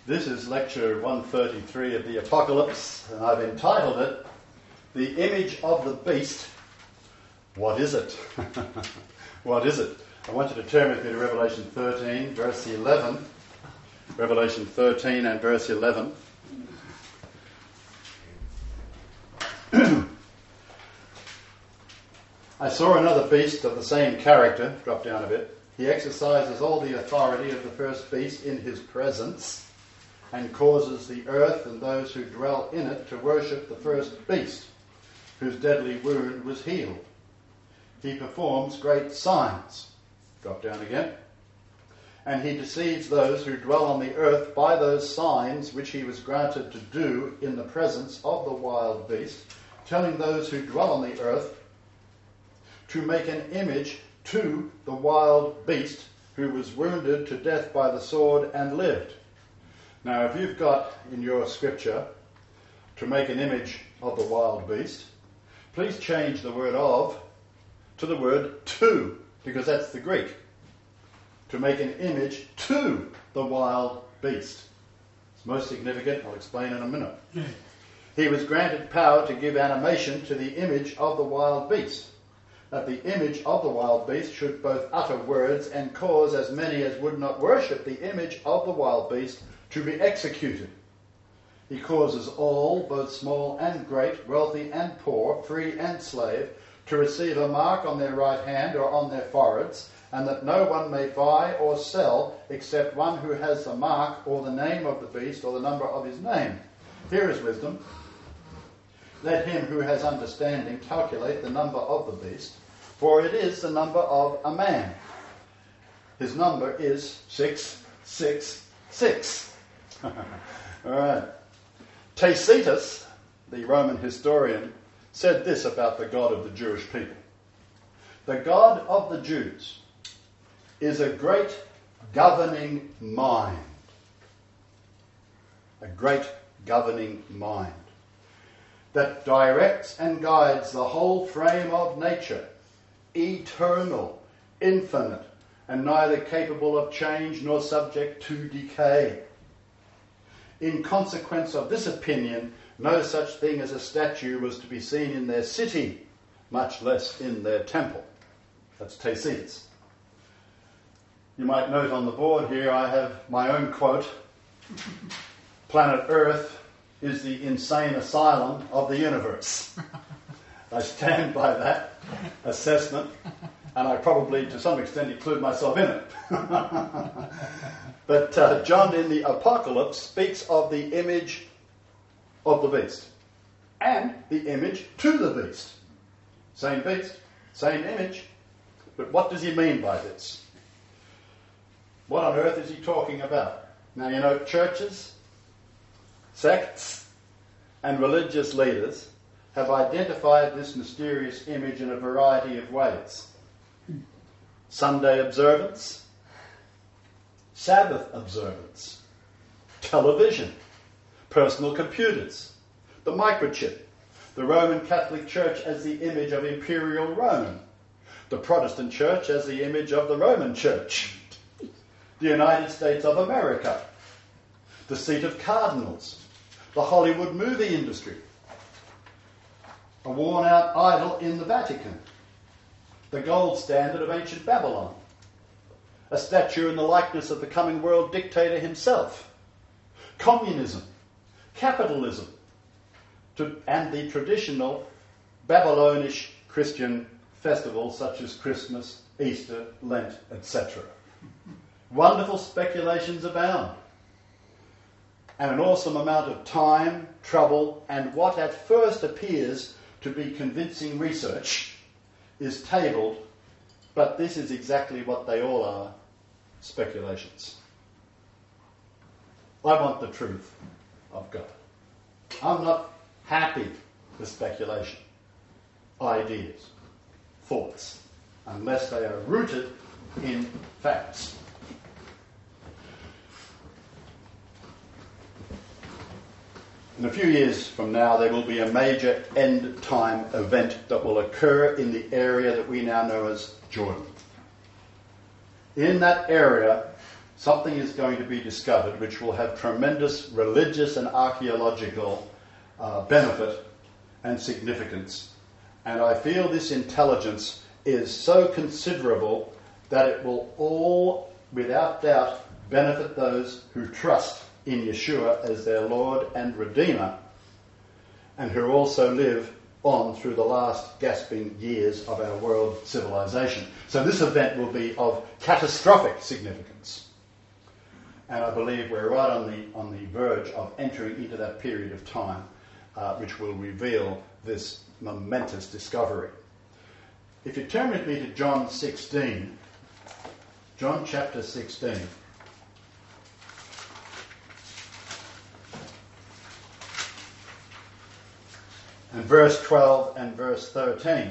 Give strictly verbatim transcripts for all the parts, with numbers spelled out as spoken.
This is lecture one thirty-three of the Apocalypse, and I've entitled it, The Image of the Beast. What is it? What is it? I want you to turn with me to Revelation thirteen, verse eleven. Revelation thirteen and verse eleven. I saw another beast of the same character, drop down a bit. He exercises all the authority of the first beast in his presence, and causes the earth and those who dwell in it to worship the first beast, whose deadly wound was healed. He performs great signs. Drop down again. And he deceives those who dwell on the earth by those signs which he was granted to do in the presence of the wild beast, telling those who dwell on the earth to make an image to the wild beast who was wounded to death by the sword and lived. Now, if you've got in your scripture to make an image of the wild beast, please change the word of to the word to, because that's the Greek. To make an image to the wild beast. It's most significant. I'll explain in a minute. Yeah. He was granted power to give animation to the image of the wild beast, that the image of the wild beast should both utter words and cause as many as would not worship the image of the wild beast to be executed. He causes all, both small and great, wealthy and poor, free and slave, to receive a mark on their right hand or on their foreheads, and that no one may buy or sell except one who has the mark or the name of the beast or the number of his name. Here is wisdom. Let him who has understanding calculate the number of the beast, for it is the number of a man. His number is six six six. All right. Tacitus, the Roman historian, said this about the God of the Jewish people. The God of the Jews is a great governing mind. A great governing mind that directs and guides the whole frame of nature, eternal, infinite, and neither capable of change nor subject to decay. In consequence of this opinion, no such thing as a statue was to be seen in their city, much less in their temple. That's Tacitus. You might note on the board here I have my own quote. Planet Earth is the insane asylum of the universe. I stand by that assessment, and I probably to some extent include myself in it. But uh, John in the Apocalypse speaks of the image of the beast and the image to the beast. Same beast, same image. But what does he mean by this? What on earth is he talking about? Now, you know, churches, sects, and religious leaders have identified this mysterious image in a variety of ways. Sunday observance, Sabbath observance, television, personal computers, the microchip, the Roman Catholic Church as the image of Imperial Rome, the Protestant Church as the image of the Roman Church, the United States of America, the seat of cardinals, the Hollywood movie industry, a worn-out idol in the Vatican, the gold standard of ancient Babylon, a statue in the likeness of the coming world dictator himself, communism, capitalism, to, and the traditional Babylonish Christian festivals such as Christmas, Easter, Lent, et cetera. Wonderful speculations abound, and an awesome amount of time, trouble, and what at first appears to be convincing research is tabled, but this is exactly what they all are, speculations. I want the truth of God. I'm not happy with speculation, ideas, thoughts, unless they are rooted in facts. In a few years from now, there will be a major end-time event that will occur in the area that we now know as Jordan. In that area, something is going to be discovered which will have tremendous religious and archaeological uh, benefit and significance. And I feel this intelligence is so considerable that it will all, without doubt, benefit those who trust in Yeshua as their Lord and Redeemer, and who also live on through the last gasping years of our world civilization. So this event will be of catastrophic significance. And I believe we're right on the on the verge of entering into that period of time uh, which will reveal this momentous discovery. If you turn with me to John sixteen, John chapter sixteen. And verse twelve and verse thirteen.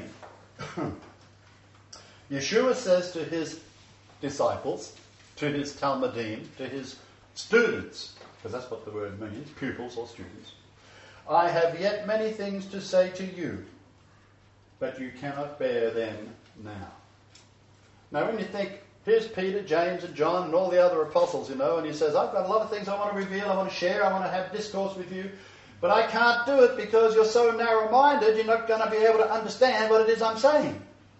Yeshua says to his disciples, to his Talmudim, to his students, because that's what the word means, pupils or students, I have yet many things to say to you, but you cannot bear them now. Now when you think, here's Peter, James and John and all the other apostles, you know, and he says, I've got a lot of things I want to reveal, I want to share, I want to have discourse with you, but I can't do it because you're so narrow-minded, you're not going to be able to understand what it is I'm saying.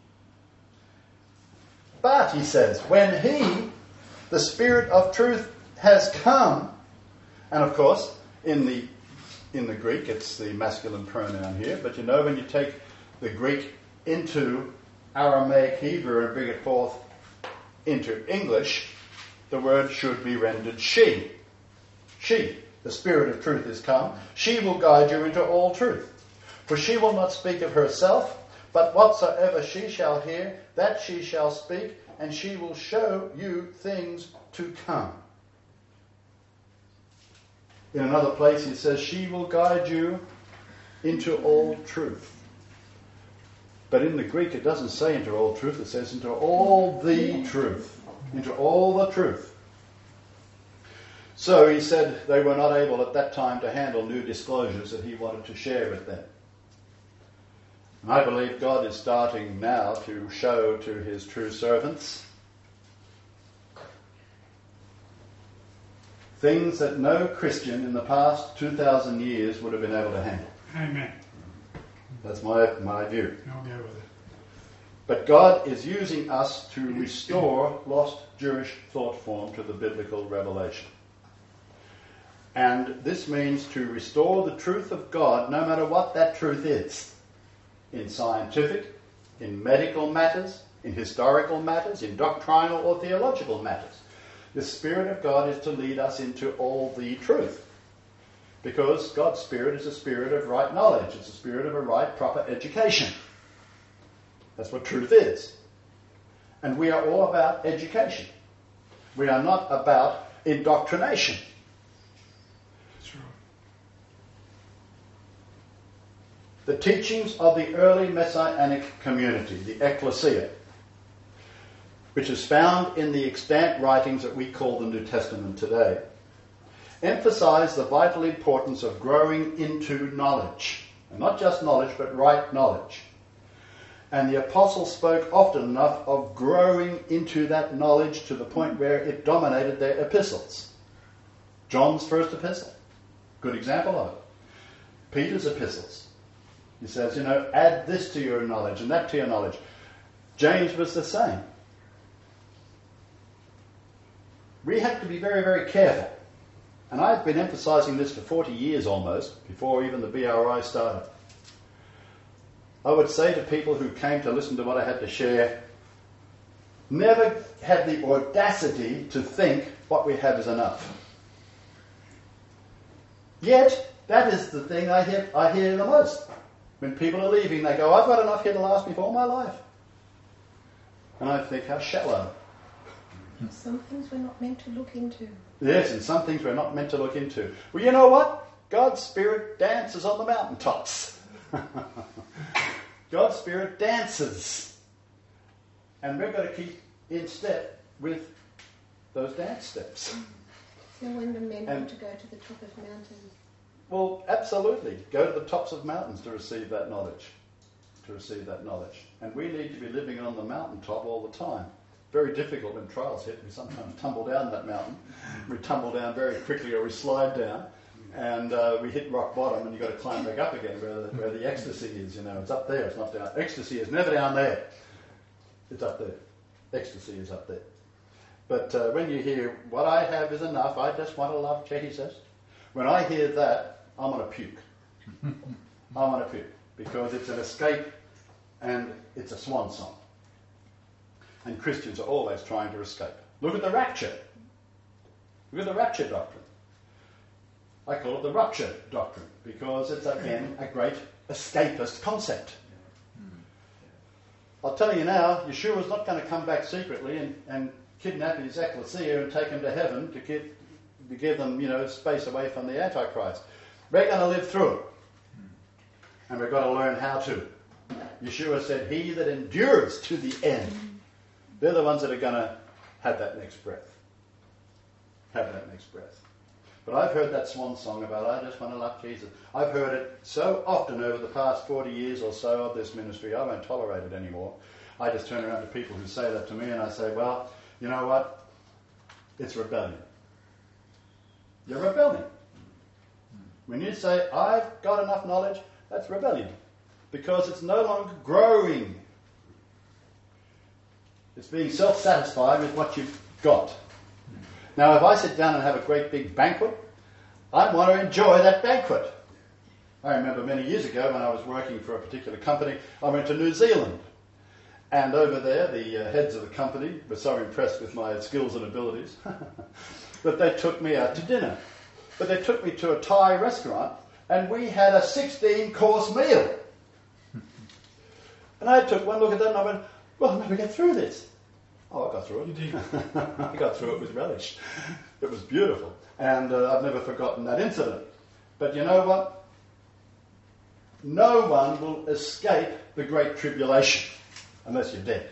But, he says, when he, the Spirit of truth, has come, and of course, in the in the Greek, it's the masculine pronoun here, but you know when you take the Greek into Aramaic Hebrew and bring it forth into English, the word should be rendered she. She. The Spirit of truth is come. She will guide you into all truth. For she will not speak of herself, but whatsoever she shall hear, that she shall speak, and she will show you things to come. In another place he says, she will guide you into all truth. But in the Greek it doesn't say into all truth, it says into all the truth. Into all the truth. So he said they were not able at that time to handle new disclosures that he wanted to share with them. And I believe God is starting now to show to his true servants things that no Christian in the past two thousand years would have been able to handle. Amen. That's my, my view. I'll go with it. But God is using us to restore lost Jewish thought form to the biblical revelation. And this means to restore the truth of God, no matter what that truth is, in scientific, in medical matters, in historical matters, in doctrinal or theological matters. The Spirit of God is to lead us into all the truth. Because God's Spirit is a spirit of right knowledge. It's a spirit of a right, proper education. That's what truth is. And we are all about education. We are not about indoctrination. The teachings of the early Messianic community, the ecclesia, which is found in the extant writings that we call the New Testament today, emphasize the vital importance of growing into knowledge. And not just knowledge, but right knowledge. And the apostles spoke often enough of growing into that knowledge to the point where it dominated their epistles. John's first epistle, good example of it. Peter's epistles. He says, you know, add this to your knowledge and that to your knowledge. James was the same. We have to be very, very careful. And I've been emphasizing this for forty years almost, before even the B R I started. I would say to people who came to listen to what I had to share, never have the audacity to think what we have is enough. Yet, that is the thing I hear, I hear the most. When people are leaving, they go, I've got enough here to last me for all my life. And I think, how shallow. Some things we're not meant to look into. Yes, and some things we're not meant to look into. Well, you know what? God's Spirit dances on the mountaintops. God's Spirit dances. And we've got to keep in step with those dance steps. So when the men And- want to go to the top of mountains. Well, absolutely. Go to the tops of mountains to receive that knowledge. To receive that knowledge. And we need to be living on the mountaintop all the time. very difficult when trials hit. We sometimes tumble down that mountain. We tumble down very quickly, or we slide down, and uh, we hit rock bottom, and you've got to climb back up again where the, where the ecstasy is. You know, it's up there, it's not down. Ecstasy is never down there. It's up there. Ecstasy is up there. But uh, when you hear, what I have is enough, I just want to love Jesus, when I hear that, I'm going to puke. I'm going to puke, because it's an escape and it's a swan song. And Christians are always trying to escape. Look at the rapture. Look at the rapture doctrine. I call it the rupture doctrine, because it's, again, a great escapist concept. I'll tell you now, Yeshua's not going to come back secretly and, and kidnap his ecclesia and take them to heaven to give, to give them, you know, space away from the Antichrist. We're going to live through it. And we've got to learn how to. Yeshua said, he that endures to the end, they're the ones that are going to have that next breath. Have that next breath. But I've heard that swan song about, I just want to love Jesus. I've heard it so often over the past forty years or so of this ministry, I won't tolerate it anymore. I just turn around to people who say that to me and I say, well, you know what? It's rebellion. You're rebelling. When you say, I've got enough knowledge, that's rebellion. Because it's no longer growing. It's being self-satisfied with what you've got. Now, if I sit down and have a great big banquet, I want to enjoy that banquet. I remember many years ago when I was working for a particular company, I went to New Zealand. And over there, the uh, heads of the company were so impressed with my skills and abilities that they took me out to dinner. But they took me to a Thai restaurant, and we had a sixteen-course meal. And I took one look at that and I went, well, I'll never get through this. Oh, I got through it. You did. I got through it with relish. It was beautiful. And uh, I've never forgotten that incident. But you know what? No one will escape the Great Tribulation unless you're dead.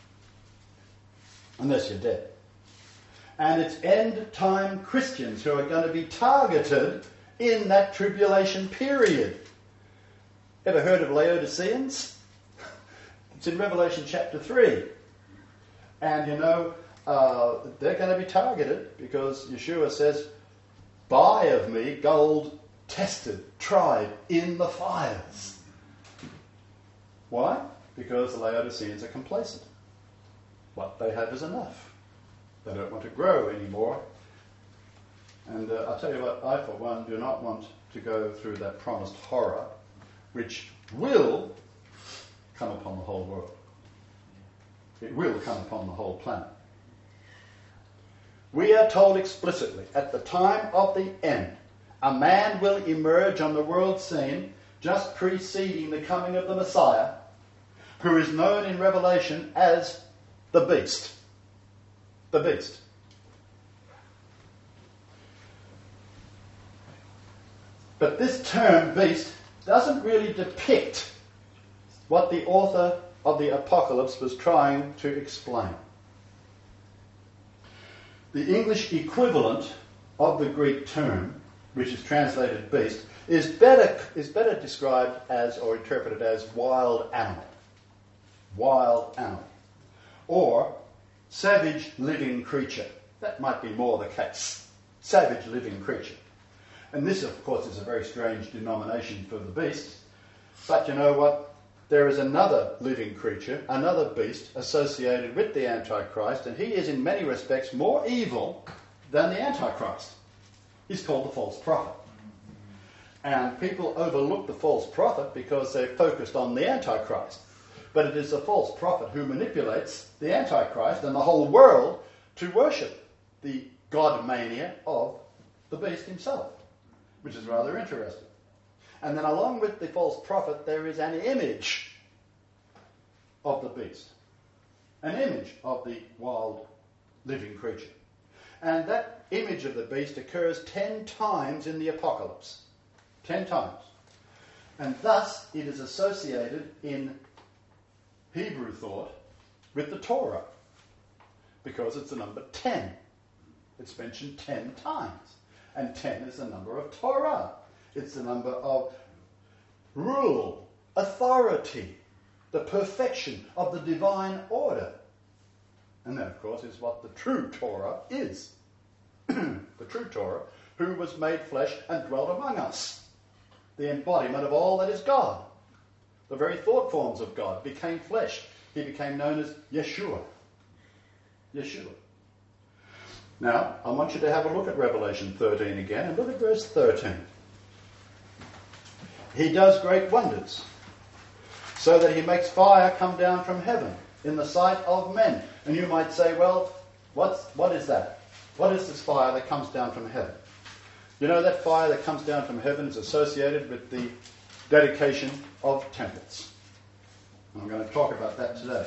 Unless you're dead. And it's end-time Christians who are going to be targeted in that tribulation period. Ever heard of Laodiceans? It's in Revelation chapter three. And you know, uh, they're going to be targeted because Yeshua says, buy of me gold tested, tried in the fires. Why? Because the Laodiceans are complacent. What they have is enough. They don't want to grow anymore. And uh, I'll tell you what, I for one do not want to go through that promised horror which will come upon the whole world. It will come upon the whole planet. We are told explicitly, at the time of the end, a man will emerge on the world scene just preceding the coming of the Messiah, who is known in Revelation as the Beast. The Beast. But this term, beast, doesn't really depict what the author of the Apocalypse was trying to explain. The English equivalent of the Greek term, which is translated beast, is better, is better described as, or interpreted as, wild animal. Wild animal. Or savage living creature. That might be more the case. Savage living creature. And this, of course, is a very strange denomination for the beast. But you know what? There is another living creature, another beast, associated with the Antichrist, and he is in many respects more evil than the Antichrist. He's called the false prophet. And people overlook the false prophet because they're focused on the Antichrist. But it is the false prophet who manipulates the Antichrist and the whole world to worship the God mania of the beast himself, which is rather interesting. And then along with the false prophet, there is an image of the beast. An image of the wild living creature. And that image of the beast occurs ten times in the Apocalypse. Ten times. And thus it is associated in Hebrew thought with the Torah. Because it's the number ten. It's mentioned ten times. And ten is the number of Torah. It's the number of rule, authority, the perfection of the divine order. And that, of course, is what the true Torah is. The true Torah, who was made flesh and dwelt among us. The embodiment of all that is God. The very thought forms of God became flesh. He became known as Yeshua. Yeshua. Now, I want you to have a look at Revelation thirteen again, and look at verse thirteen. He does great wonders, so that he makes fire come down from heaven in the sight of men. And you might say, well, what's, what is that? What is this fire that comes down from heaven? You know, that fire that comes down from heaven is associated with the dedication of temples. I'm going to talk about that today.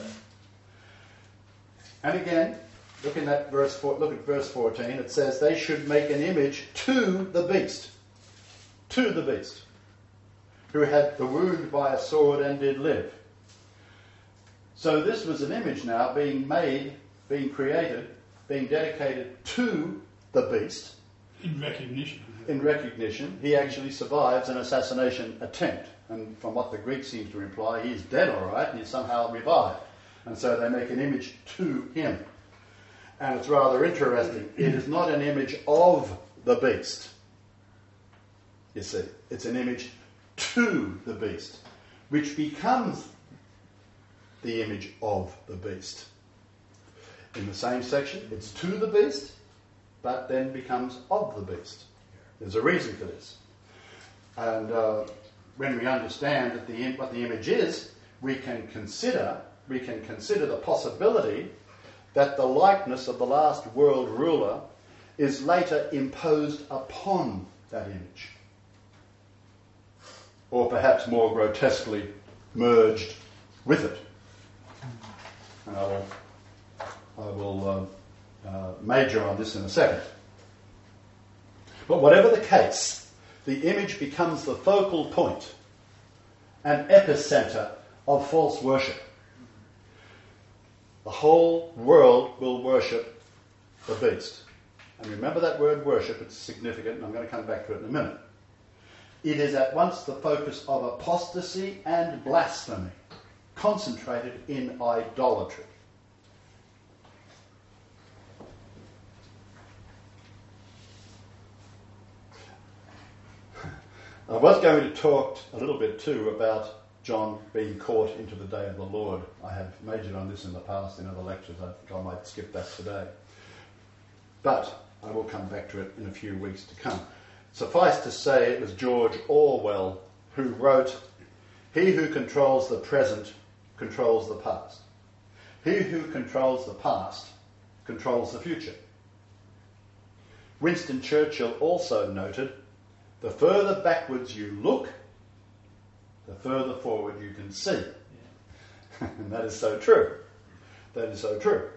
And again, look in that verse four, look at verse fourteen. It says they should make an image to the beast. To the beast. Who had the wound by a sword and did live. So this was an image now being made, being created, being dedicated to the beast. In recognition. In recognition. He actually survives an assassination attempt. And from what the Greek seems to imply, he's dead all right, and he's somehow revived. And so they make an image to him. And it's rather interesting. It is not an image of the beast. You see, it's an image to the beast, which becomes the image of the beast. In the same section, it's to the beast, but then becomes of the beast. There's a reason for this. And uh, when we understand that the, what the image is, we can consider we can consider the possibility that the likeness of the last world ruler is later imposed upon that image. Or perhaps more grotesquely merged with it. And I will, I will uh, uh, major on this in a second. But whatever the case, the image becomes the focal point, an epicenter of false worship. The whole world will worship the beast. And remember that word worship, it's significant, and I'm going to come back to it in a minute. It is at once the focus of apostasy and blasphemy, concentrated in idolatry. I was going to talk a little bit too about John being caught into the day of the Lord. I have majored on this in the past in other lectures. I think I might skip that today. But I will come back to it in a few weeks to come. Suffice to say, it was George Orwell who wrote, "He who controls the present controls the past. He who controls the past controls the future." Winston Churchill also noted, "The further backwards you look, the further forward you can see." Yeah. And that is so true. That is so true.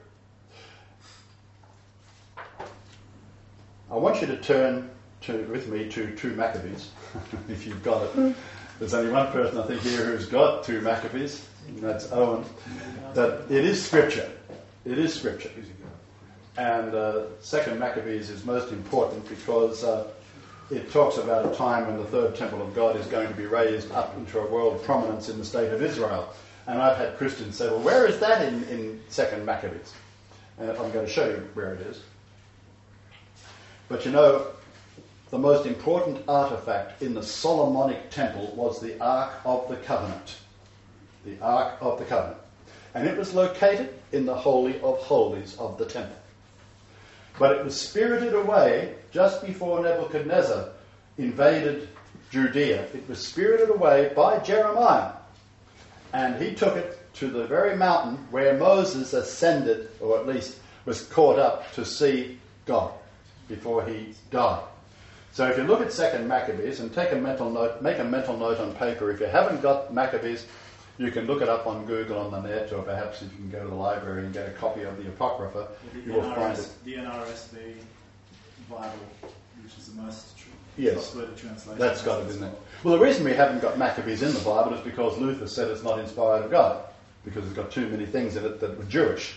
I want you to turn to, with me to two Maccabees, if you've got it. There's only one person I think here who's got two Maccabees, and that's Owen. That it is Scripture. It is Scripture. And uh, Second Maccabees is most important because uh, it talks about a time when the third temple of God is going to be raised up into a world prominence in the state of Israel. And I've had Christians say, well, where is that in, in Second Maccabees? And I'm going to show you where it is. But you know, the most important artifact in the Solomonic temple was the Ark of the Covenant. The Ark of the Covenant. And it was located in the Holy of Holies of the temple. But it was spirited away just before Nebuchadnezzar invaded Judea. It was spirited away by Jeremiah. And he took it to the very mountain where Moses ascended, or at least was caught up to see God before he died. So if you look at Second Maccabees and take a mental note, make a mental note on paper. If you haven't got Maccabees, you can look it up on Google on the net, or perhaps if you can go to the library and get a copy of the Apocrypha, the you will N R S, find it. The N R S V Bible, which is the most tr- Yes, trustworthy translation. that's got it in there. Well, the reason we haven't got Maccabees in the Bible is because Luther said it's not inspired of God, because it's got too many things in it that were Jewish.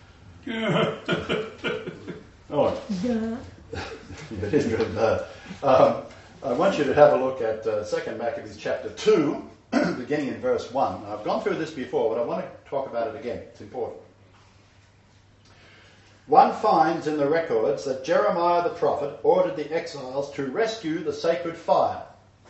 Oh, Yeah. it is good. Uh, um, I want you to have a look at uh, Second Maccabees chapter two, beginning in verse one. Now, I've gone through this before, but I want to talk about it again. It's important. One finds in the records that Jeremiah the prophet ordered the exiles to rescue the sacred fire,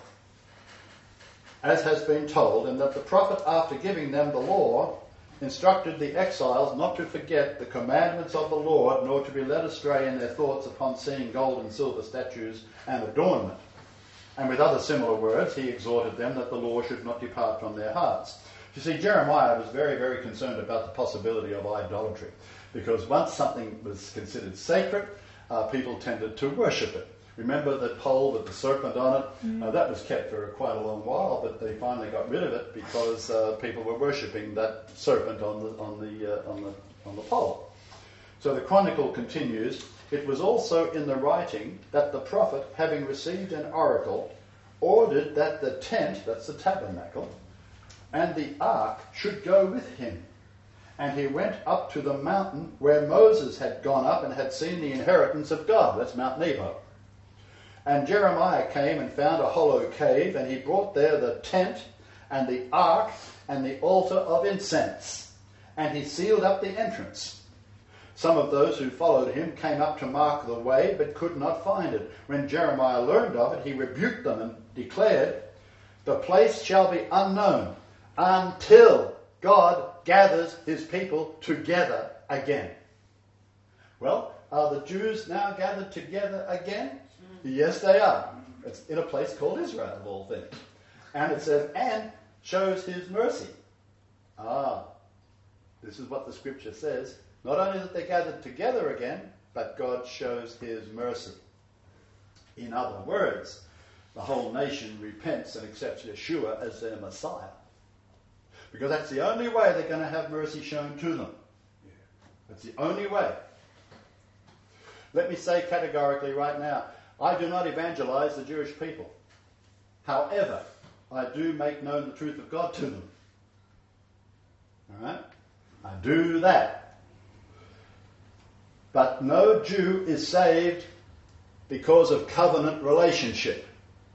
as has been told, and that the prophet, after giving them the law, instructed the exiles not to forget the commandments of the Lord, nor to be led astray in their thoughts upon seeing gold and silver statues and adornment. And with other similar words, he exhorted them that the law should not depart from their hearts. You see, Jeremiah was very, very concerned about the possibility of idolatry, because once something was considered sacred, uh, people tended to worship it. Remember the pole with the serpent on it? Mm. Uh, that was kept for quite a long while, but they finally got rid of it because uh, people were worshipping that serpent on the on the uh, on the on the pole. So the chronicle continues. It was also in the writing that the prophet, having received an oracle, ordered that the tent, that's the tabernacle, and the ark should go with him. And he went up to the mountain where Moses had gone up and had seen the inheritance of God. That's Mount Nebo. And Jeremiah came and found a hollow cave, and he brought there the tent and the ark and the altar of incense. And he sealed up the entrance. Some of those who followed him came up to mark the way, but could not find it. When Jeremiah learned of it, he rebuked them and declared, "The place shall be unknown until God gathers his people together again." Well, are the Jews now gathered together again? Yes, they are. It's in a place called Israel, of all things. And it says, and shows his mercy. Ah, this is what the scripture says. Not only that they gathered together again, but God shows his mercy. In other words, the whole nation repents and accepts Yeshua as their Messiah. Because that's the only way they're going to have mercy shown to them. That's the only way. Let me say categorically right now, I do not evangelize the Jewish people. However, I do make known the truth of God to them. All right? I do that. But no Jew is saved because of covenant relationship.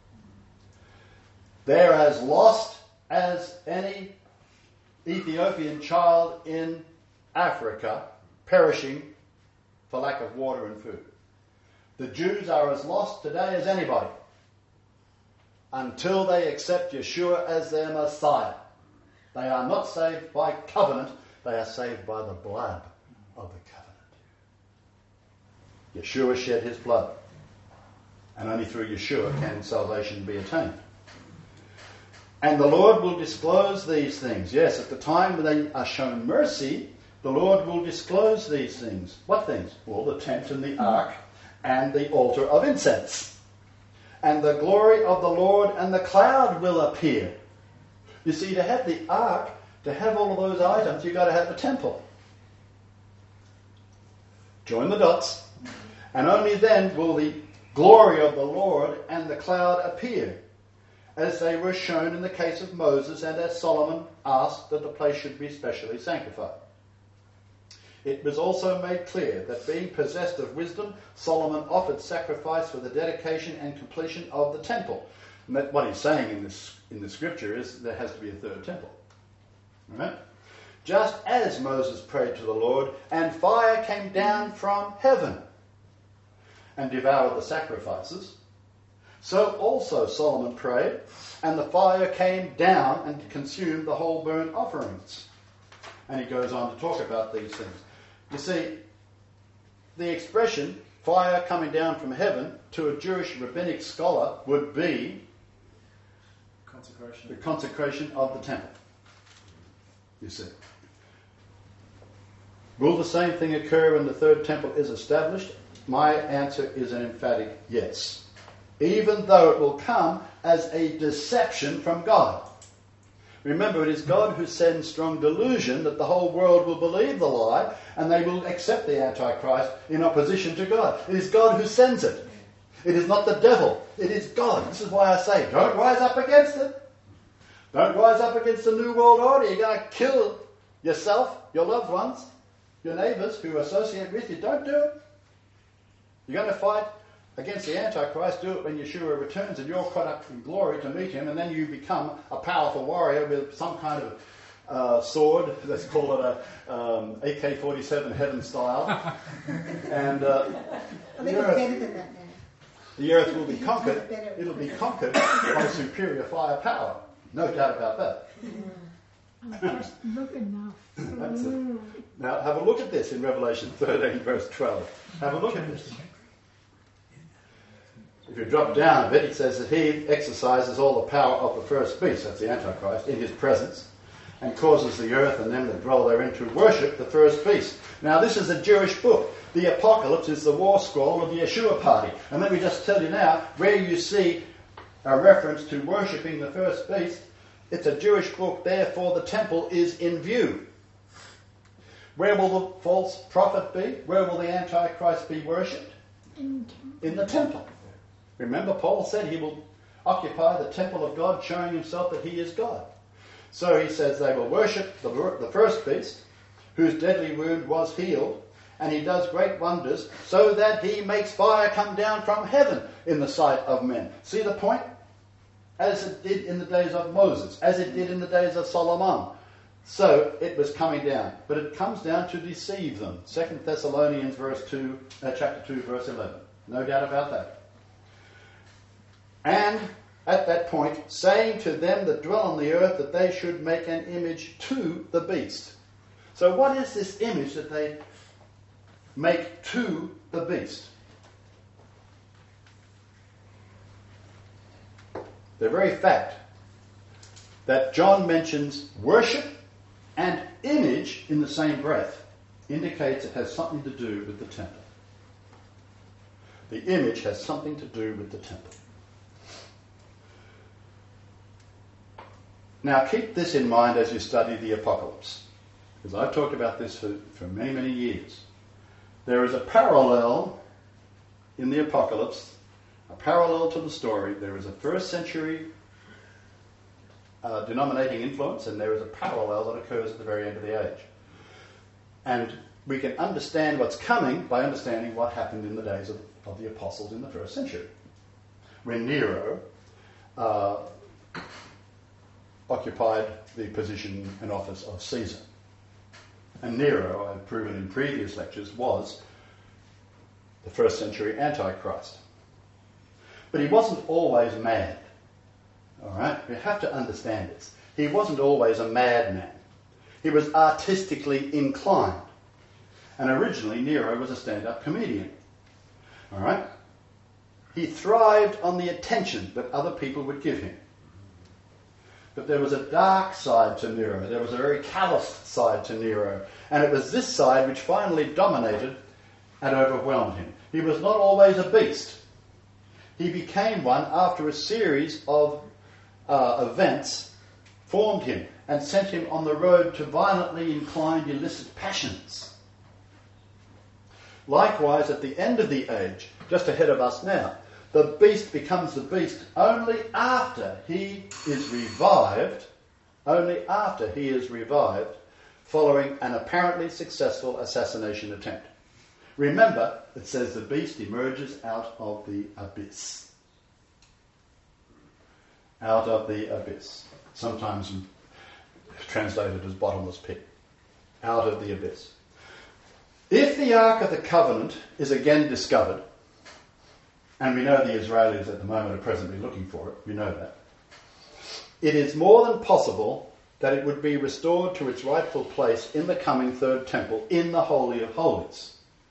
They're as lost as any Ethiopian child in Africa perishing for lack of water and food. The Jews are as lost today as anybody until they accept Yeshua as their Messiah. They are not saved by covenant, they are saved by the blood of the covenant. Yeshua shed his blood, and only through Yeshua can salvation be attained. And the Lord will disclose these things. Yes, at the time when they are shown mercy, the Lord will disclose these things. What things? Well, the tent and the ark and the altar of incense. And the glory of the Lord and the cloud will appear. You see, to have the ark, to have all of those items, you've got to have the temple. Join the dots. And only then will the glory of the Lord and the cloud appear, as they were shown in the case of Moses and as Solomon asked that the place should be specially sanctified. It was also made clear that being possessed of wisdom, Solomon offered sacrifice for the dedication and completion of the temple. And that, what he's saying in this in the scripture is there has to be a third temple. All right? Just as Moses prayed to the Lord, and fire came down from heaven and devoured the sacrifices, so also Solomon prayed, and the fire came down and consumed the whole burnt offerings. And he goes on to talk about these things. You see, the expression fire coming down from heaven to a Jewish rabbinic scholar would be consecration. The consecration of the temple. You see. Will the same thing occur when the third temple is established? My answer is an emphatic yes. Even though it will come as a deception from God. Remember, it is God who sends strong delusion that the whole world will believe the lie and they will accept the Antichrist in opposition to God. It is God who sends it. It is not the devil. It is God. This is why I say, don't rise up against it. Don't rise up against the New World Order. You're going to kill yourself, your loved ones, your neighbours who associate with you. Don't do it. You're going to fight against the Antichrist. Do it when Yeshua returns and you're caught up in glory to meet him, and then you become a powerful warrior with some kind of uh, sword. Let's call it a um, A K forty-seven heaven style. And uh, I the think it's earth, better than that now. the earth will be It's conquered. better. It'll be conquered by superior firepower. No doubt about that. I'm just looking now. That's it. Now have a look at this in Revelation thirteen, verse twelve. Have a look at this. If you drop down a bit, it says that he exercises all the power of the first beast, that's the Antichrist, in his presence, and causes the earth and them that dwell therein to worship the first beast. Now this is a Jewish book. The Apocalypse is the war scroll of the Yeshua party. And let me just tell you now, where you see a reference to worshipping the first beast, it's a Jewish book, therefore the temple is in view. Where will the false prophet be? Where will the Antichrist be worshipped? In the temple. Remember, Paul said he will occupy the temple of God, showing himself that he is God. So he says they will worship the, the first beast, whose deadly wound was healed, and he does great wonders, so that he makes fire come down from heaven in the sight of men. See the point? As it did in the days of Moses, as it did in the days of Solomon. So it was coming down. But it comes down to deceive them. Second Thessalonians verse two, uh, chapter two, verse eleven. No doubt about that. And at that point, saying to them that dwell on the earth that they should make an image to the beast. So what is this image that they make to the beast? The very fact that John mentions worship and image in the same breath indicates it has something to do with the temple. The image has something to do with the temple. Now keep this in mind as you study the Apocalypse, because I've talked about this for, for many, many years. There is a parallel in the Apocalypse, a parallel to the story. There is a first century uh, denominating influence, and there is a parallel that occurs at the very end of the age. And we can understand what's coming by understanding what happened in the days of, of the apostles in the first century, when Nero uh, occupied the position and office of Caesar. And Nero, I've proven in previous lectures, was the first century Antichrist. But he wasn't always mad. All right? You have to understand this. He wasn't always a madman. He was artistically inclined. And originally Nero was a stand-up comedian. All right? He thrived on the attention that other people would give him. But there was a dark side to Nero. There was a very calloused side to Nero. And it was this side which finally dominated and overwhelmed him. He was not always a beast. He became one after a series of uh, events formed him and sent him on the road to violently inclined illicit passions. Likewise, at the end of the age, just ahead of us now, the beast becomes the beast only after he is revived, only after he is revived, following an apparently successful assassination attempt. Remember, it says the beast emerges out of the abyss. Out of the abyss. Sometimes translated as bottomless pit. Out of the abyss. If the Ark of the Covenant is again discovered, and we know the Israelis at the moment are presently looking for it, we know that, it is more than possible that it would be restored to its rightful place in the coming third temple, in the Holy of Holies.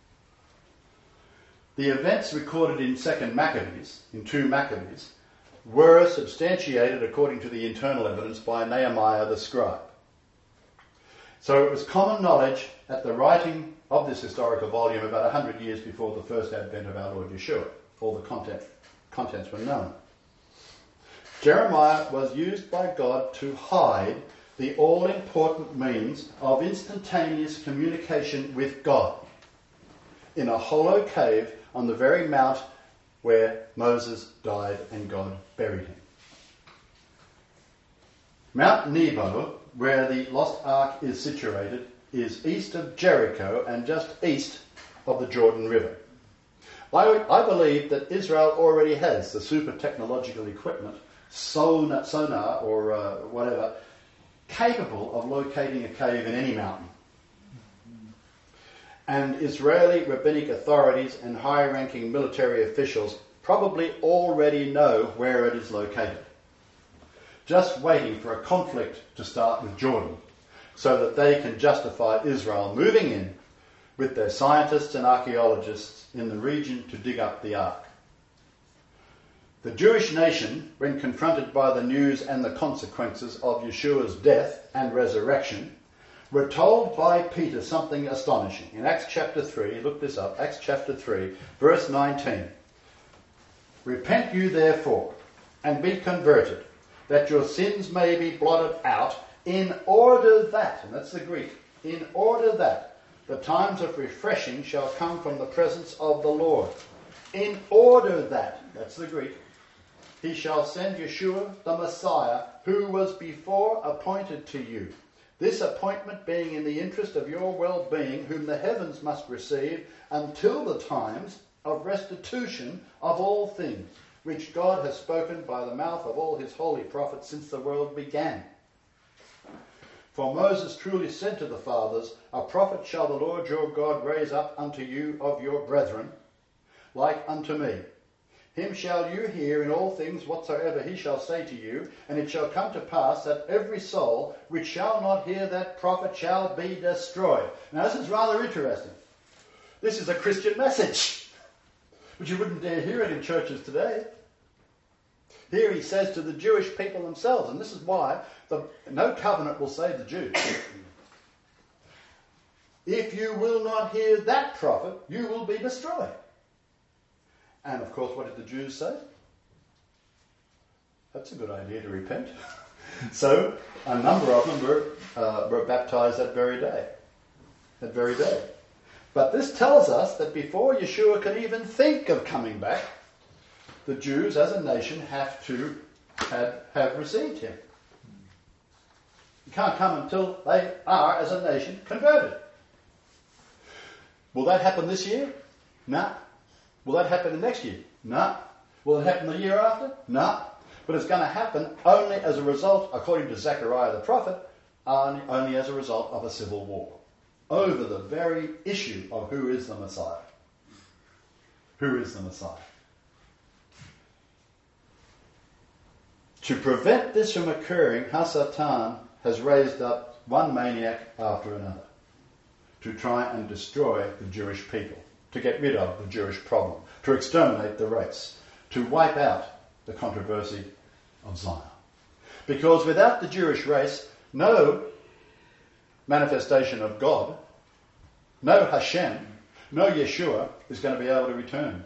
The events recorded in Second Maccabees, in two Maccabees, were substantiated according to the internal evidence by Nehemiah the scribe. So it was common knowledge at the writing of this historical volume about one hundred years before the first advent of our Lord Yeshua. All the content, contents were known. Jeremiah was used by God to hide the all-important means of instantaneous communication with God in a hollow cave on the very mount where Moses died and God buried him. Mount Nebo, where the lost ark is situated, is east of Jericho and just east of the Jordan River. I, I believe that Israel already has the super technological equipment, sonar, sonar or uh, whatever, capable of locating a cave in any mountain. And Israeli rabbinic authorities and high-ranking military officials probably already know where it is located, just waiting for a conflict to start with Jordan so that they can justify Israel moving in with their scientists and archaeologists in the region to dig up the ark. The Jewish nation, when confronted by the news and the consequences of Yeshua's death and resurrection, were told by Peter something astonishing. In Acts chapter three, look this up, Acts chapter three, verse nineteen. Repent you therefore, and be converted, that your sins may be blotted out, in order that, and that's the Greek, in order that the times of refreshing shall come from the presence of the Lord. In order that, that's the Greek, he shall send Yeshua the Messiah, who was before appointed to you. This appointment being in the interest of your well-being, whom the heavens must receive, until the times of restitution of all things, which God has spoken by the mouth of all his holy prophets since the world began. For Moses truly said to the fathers, a prophet shall the Lord your God raise up unto you of your brethren, like unto me. Him shall you hear in all things whatsoever he shall say to you, and it shall come to pass that every soul which shall not hear that prophet shall be destroyed. Now this is rather interesting. This is a Christian message, but you wouldn't dare hear it in churches today. Here he says to the Jewish people themselves, and this is why the, no covenant will save the Jews. If you will not hear that prophet, you will be destroyed. And of course, what did the Jews say? That's a good idea to repent. So a number of them were, uh, were baptized that very day. That very day. But this tells us that before Yeshua can even think of coming back, the Jews as a nation have to have, have received him. You can't come until they are, as a nation, converted. Will that happen this year? No. Will that happen the next year? No. Will it happen the year after? No. But it's going to happen only as a result, according to Zechariah the prophet, only, only as a result of a civil war over the very issue of who is the Messiah. Who is the Messiah? To prevent this from occurring, Hasatan has raised up one maniac after another to try and destroy the Jewish people, to get rid of the Jewish problem, to exterminate the race, to wipe out the controversy of Zion. Because without the Jewish race, no manifestation of God, no Hashem, no Yeshua is going to be able to return.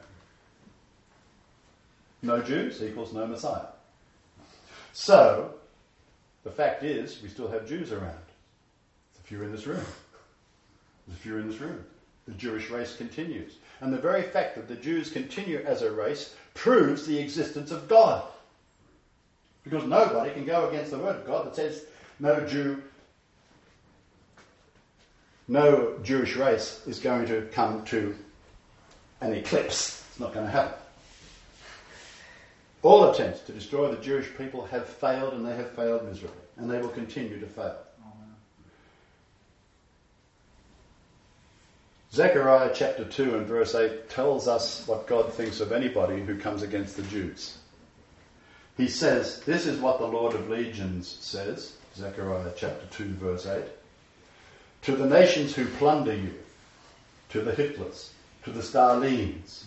No Jews equals no Messiah. So, the fact is, we still have Jews around. There's a few in this room. There's a few in this room. The Jewish race continues. And the very fact that the Jews continue as a race proves the existence of God. Because nobody can go against the word of God that says no Jew, no Jewish race is going to come to an eclipse. It's not going to happen. All attempts to destroy the Jewish people have failed, and they have failed miserably. And they will continue to fail. Zechariah chapter two and verse eight tells us what God thinks of anybody who comes against the Jews. He says, this is what the Lord of Legions says, Zechariah chapter two verse eight, to the nations who plunder you, to the Hitlers, to the Stalins,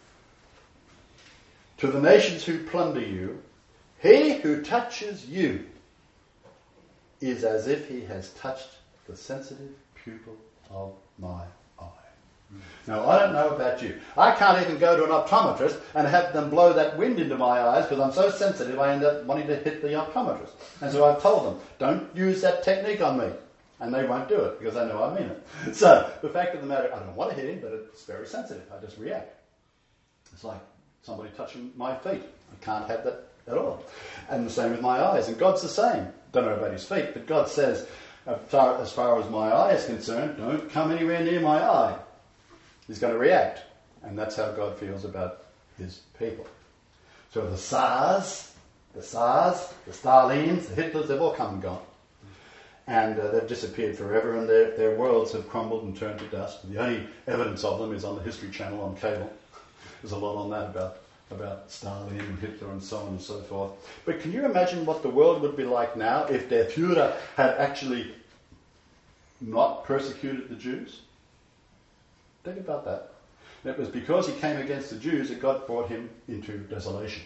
to the nations who plunder you, he who touches you is as if he has touched the sensitive pupil of my eye. Now, I don't know about you. I can't even go to an optometrist and have them blow that wind into my eyes because I'm so sensitive I end up wanting to hit the optometrist. And so I've told them, don't use that technique on me. And they won't do it because they know I mean it. So, the fact of the matter, I don't want to hit him, but it's very sensitive. I just react. It's like somebody touching my feet. I can't have that at all. And the same with my eyes. And God's the same. Don't know about his feet, but God says, as far, as far as my eye is concerned, don't come anywhere near my eye. He's going to react. And that's how God feels about his people. So the Tsars, the Tsars, the Stalins, the Hitlers, they've all come and gone. and uh, they've disappeared forever, and their, their worlds have crumbled and turned to dust. The only evidence of them is on the History Channel on cable. There's a lot on that about, about Stalin and Hitler and so on and so forth. But can you imagine what the world would be like now if Der Führer had actually not persecuted the Jews? Think about that. It was because he came against the Jews that God brought him into desolation.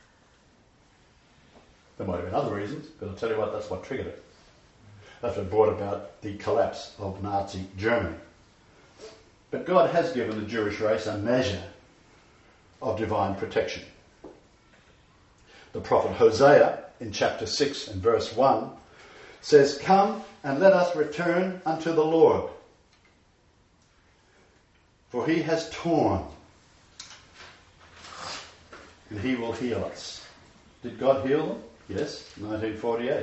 There might have been other reasons, but I'll tell you what, that's what triggered it. That's what brought about the collapse of Nazi Germany. But God has given the Jewish race a measure of divine protection. The prophet Hosea, in chapter six and verse one, says, "Come and let us return unto the Lord, for he has torn, and he will heal us." Did God heal them? Yes, nineteen forty-eight.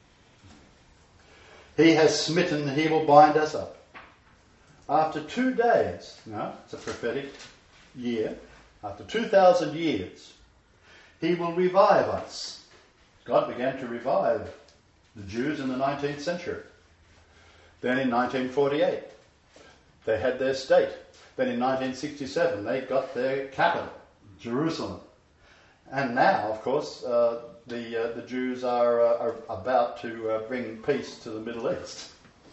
He has smitten, he will bind us up. After two days, now it's a prophetic year, after two thousand years, he will revive us. God began to revive the Jews in the nineteenth century. Then in nineteen forty-eight, they had their state. Then in nineteen sixty-seven, they got their capital, Jerusalem. And now, of course, uh, the uh, the Jews are, uh, are about to uh, bring peace to the Middle East.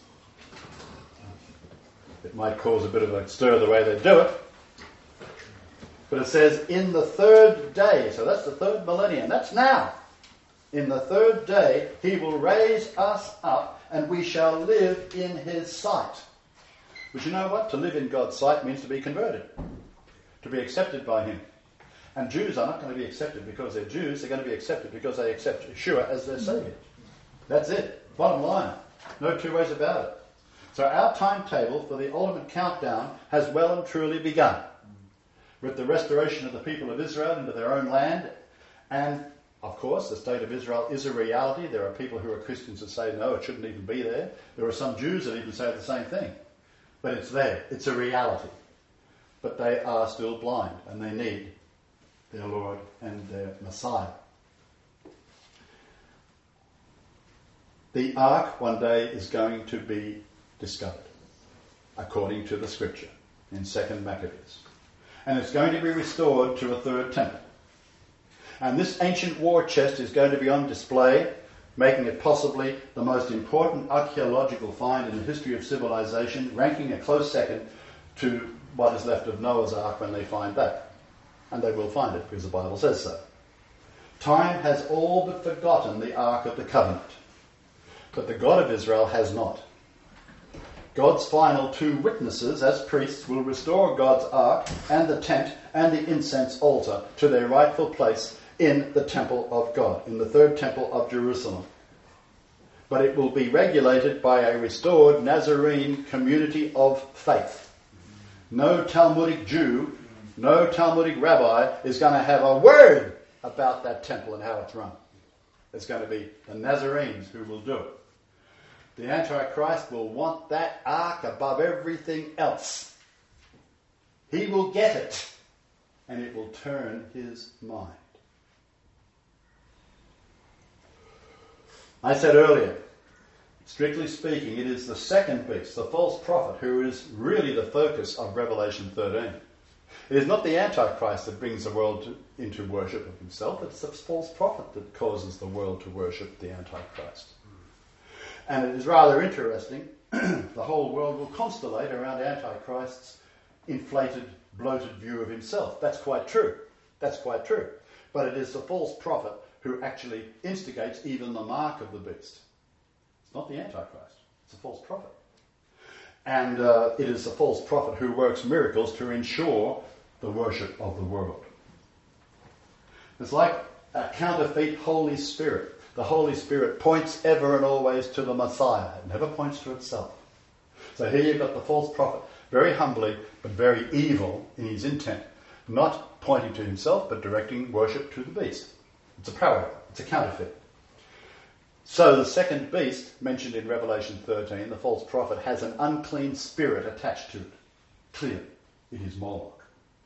It might cause a bit of a stir the way they do it. But it says, in the third day, so that's the third millennium, that's now. In the third day, he will raise us up, and we shall live in his sight. But you know what? To live in God's sight means to be converted, to be accepted by him. And Jews are not going to be accepted because they're Jews. They're going to be accepted because they accept Yeshua as their Saviour. That's it. Bottom line. No two ways about it. So our timetable for the ultimate countdown has well and truly begun, with the restoration of the people of Israel into their own land. And, of course, the state of Israel is a reality. There are people who are Christians that say, no, it shouldn't even be there. There are some Jews that even say the same thing. But it's there. It's a reality. But they are still blind, and they need their Lord and their Messiah. The ark one day is going to be discovered, according to the scripture in Second Maccabees. And it's going to be restored to a third temple. And this ancient war chest is going to be on display, making it possibly the most important archaeological find in the history of civilization, ranking a close second to what is left of Noah's Ark when they find that. And they will find it because the Bible says so. Time has all but forgotten the Ark of the Covenant. But the God of Israel has not. God's final two witnesses, as priests, will restore God's ark and the tent and the incense altar to their rightful place in the temple of God, in the third temple of Jerusalem. But it will be regulated by a restored Nazarene community of faith. No Talmudic Jew, no Talmudic rabbi is going to have a word about that temple and how it's run. It's going to be the Nazarenes who will do it. The Antichrist will want that ark above everything else. He will get it, and it will turn his mind. I said earlier, strictly speaking, it is the second beast, the false prophet, who is really the focus of Revelation thirteen. It is not the Antichrist that brings the world to, into worship of himself. It's the false prophet that causes the world to worship the Antichrist. And it is rather interesting, the whole world will constellate around Antichrist's inflated, bloated view of himself. That's quite true. That's quite true. But it is the false prophet who actually instigates even the mark of the beast. It's not the Antichrist. It's a false prophet. And uh, it is the false prophet who works miracles to ensure the worship of the world. It's like a counterfeit Holy Spirit. The Holy Spirit points ever and always to the Messiah. It never points to itself. So here you've got the false prophet, very humbly but very evil in his intent, not pointing to himself but directing worship to the beast. It's a parallel. It's a counterfeit. So the second beast, mentioned in Revelation thirteen, the false prophet, has an unclean spirit attached to it. Clear. It is Moloch.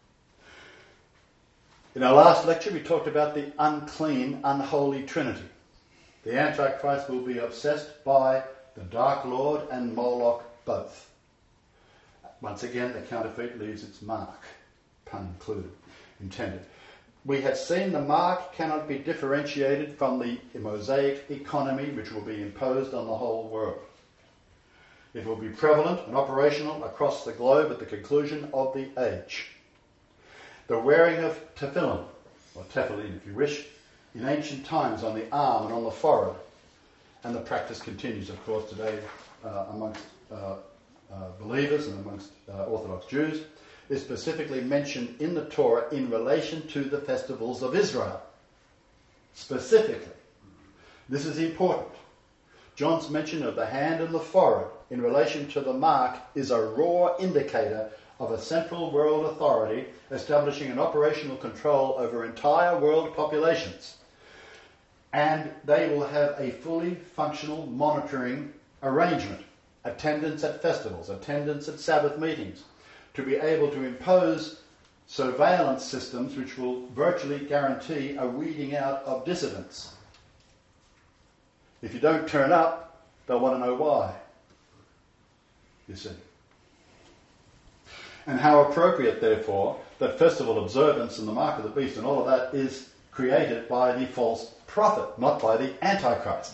In our last lecture we talked about the unclean, unholy Trinity. The Antichrist will be obsessed by the Dark Lord and Moloch both. Once again, the counterfeit leaves its mark, pun included, intended. We have seen the mark cannot be differentiated from the Mosaic economy which will be imposed on the whole world. It will be prevalent and operational across the globe at the conclusion of the age. The wearing of tefillin, or tefillin if you wish, in ancient times on the arm and on the forehead, and the practice continues, of course, today uh, amongst uh, uh, believers and amongst uh, Orthodox Jews, is specifically mentioned in the Torah in relation to the festivals of Israel. Specifically. This is important. John's mention of the hand and the forehead in relation to the mark is a raw indicator of a central world authority establishing an operational control over entire world populations. And they will have a fully functional monitoring arrangement, attendance at festivals, attendance at Sabbath meetings, to be able to impose surveillance systems which will virtually guarantee a weeding out of dissidents. If you don't turn up, they'll want to know why, you see. And how appropriate, therefore, that festival observance and the mark of the beast and all of that is created by the false prophet, not by the Antichrist.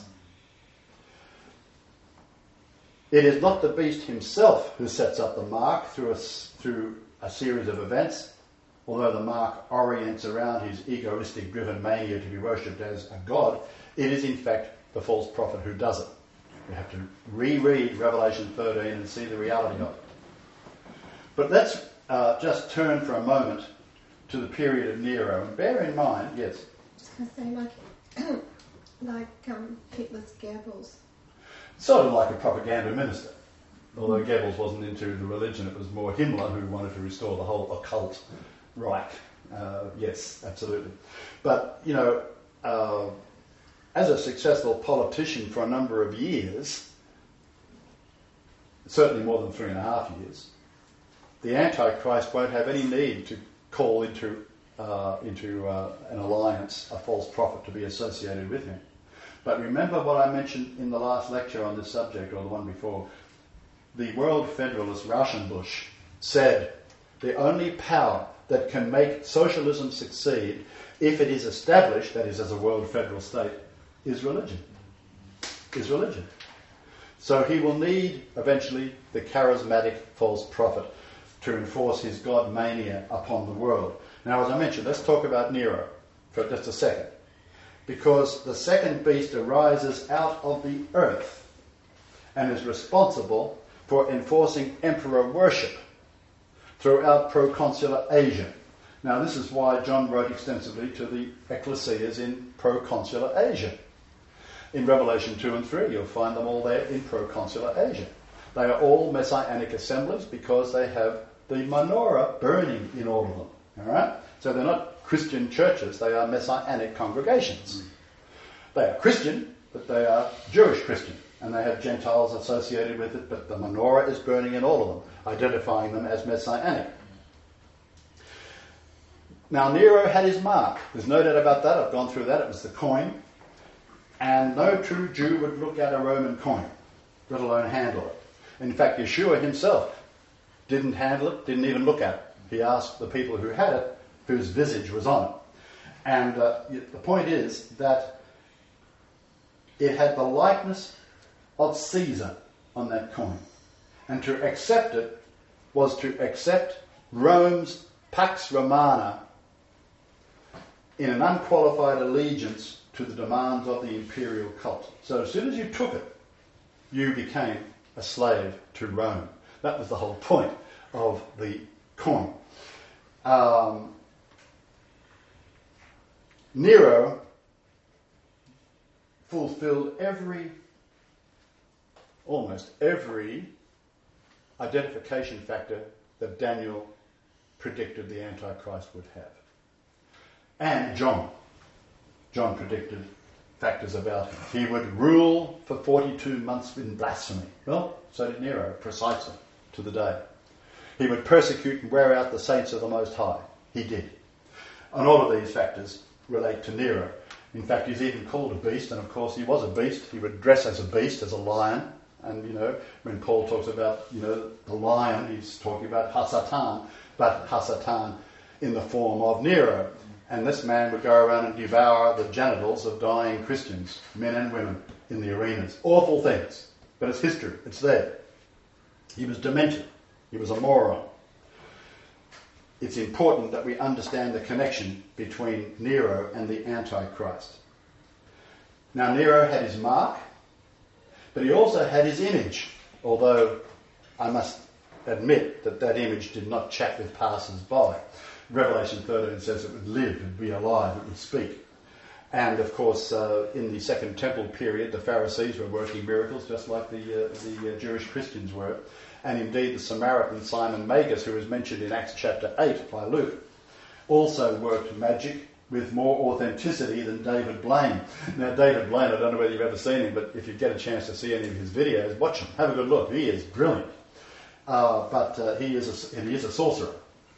It is not the beast himself who sets up the mark through a, through a series of events, although the mark orients around his egoistic driven mania to be worshipped as a god. It is in fact the false prophet who does it. You have to reread Revelation thirteen and see the reality of it. But let's uh, just turn for a moment to the period of Nero, and bear in mind, yes? I was going to say, like, like um, Hitler's Goebbels. Sort of like a propaganda minister. Although Goebbels wasn't into the religion, it was more Himmler who wanted to restore the whole occult Reich. Uh, yes, absolutely. But, you know, uh, as a successful politician for a number of years, certainly more than three and a half years, the Antichrist won't have any need to call into uh, into uh, an alliance a false prophet to be associated with him. But remember what I mentioned in the last lecture on this subject, or the one before. The World Federalist Rauschenbusch said the only power that can make socialism succeed, if it is established, that is as a world federal state, is religion. Is religion. So he will need, eventually, the charismatic false prophet to enforce his God mania upon the world. Now, as I mentioned, let's talk about Nero for just a second. Because the second beast arises out of the earth and is responsible for enforcing emperor worship throughout proconsular Asia. Now, this is why John wrote extensively to the ecclesias in proconsular Asia. In Revelation two and three, you'll find them all there in proconsular Asia. They are all messianic assemblies because they have the menorah burning in all of them. All right? So they're not Christian churches, they are messianic congregations. Mm. They are Christian, but they are Jewish Christian, and they have Gentiles associated with it, but the menorah is burning in all of them, identifying them as messianic. Now, Nero had his mark. There's no doubt about that. I've gone through that. It was the coin. And no true Jew would look at a Roman coin, let alone handle it. In fact, Yeshua himself didn't handle it, didn't even look at it. He asked the people who had it, whose visage was on it. And uh, the point is that it had the likeness of Caesar on that coin. And to accept it was to accept Rome's Pax Romana in an unqualified allegiance to the demands of the imperial cult. So as soon as you took it, you became a slave to Rome. That was the whole point of the coin. Um, Nero fulfilled every, almost every identification factor that Daniel predicted the Antichrist would have. And John. John predicted factors about him. He would rule for forty-two months in blasphemy. Well, so did Nero, precisely, to the day. He would persecute and wear out the saints of the Most High. He did. And all of these factors relate to Nero. In fact, he's even called a beast, and of course he was a beast. He would dress as a beast, as a lion, And, you know, when Paul talks about, you know, the lion, he's talking about Hasatan, but Hasatan in the form of Nero. And this man would go around and devour the genitals of dying Christians, men and women, in the arenas. Awful things. But it's history. It's there. He was demented. He was a moron. It's important that we understand the connection between Nero and the Antichrist. Now, Nero had his mark, but he also had his image, although I must admit that that image did not chat with passers-by. Revelation thirteen says it would live, it would be alive, it would speak. And of course, uh, in the Second Temple period, the Pharisees were working miracles just like the, uh, the uh, Jewish Christians were. And indeed, the Samaritan Simon Magus, who is mentioned in Acts chapter eight by Luke, also worked magic with more authenticity than David Blaine. Now, David Blaine, I don't know whether you've ever seen him, but if you get a chance to see any of his videos, watch him. Have a good look. He is brilliant. Uh, but uh, he is a, he is a sorcerer.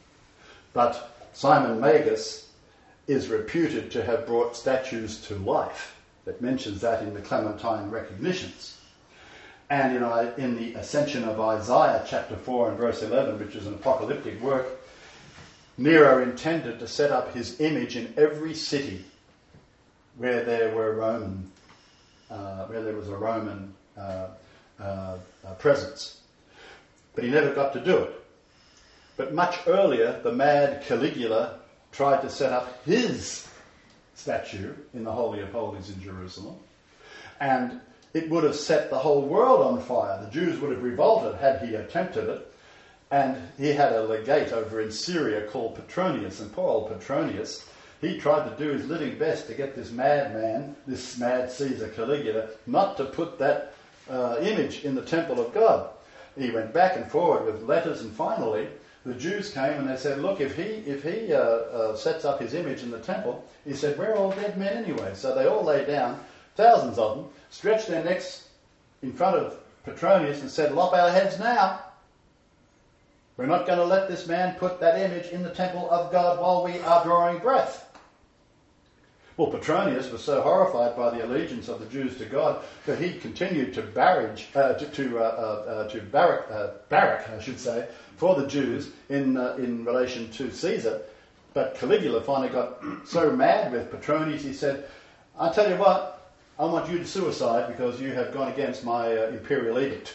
But Simon Magus is reputed to have brought statues to life. It mentions that in the Clementine recognitions. And you know, in the Ascension of Isaiah, chapter four and verse eleven, which is an apocalyptic work, Nero intended to set up his image in every city where there were Roman, uh, where there was a Roman uh, uh, uh, presence. But he never got to do it. But much earlier, the mad Caligula tried to set up his statue in the Holy of Holies in Jerusalem. And it would have set the whole world on fire. The Jews would have revolted had he attempted it. And he had a legate over in Syria called Petronius. And poor old Petronius, he tried to do his living best to get this madman, this mad Caesar Caligula, not to put that uh, image in the temple of God. He went back and forward with letters, and finally the Jews came and they said, look, if he if he uh, uh, sets up his image in the temple, he said, we're all dead men anyway. So they all lay down, thousands of them, stretched their necks in front of Petronius and said, lop our heads now. We're not going to let this man put that image in the temple of God while we are drawing breath. Well, Petronius was so horrified by the allegiance of the Jews to God that he continued to barrage, uh, to to, uh, uh, to barrack, uh, barrack, I should say, for the Jews in uh, in relation to Caesar. But Caligula finally got so mad with Petronius, he said, "I tell you what, I want you to suicide because you have gone against my uh, imperial edict."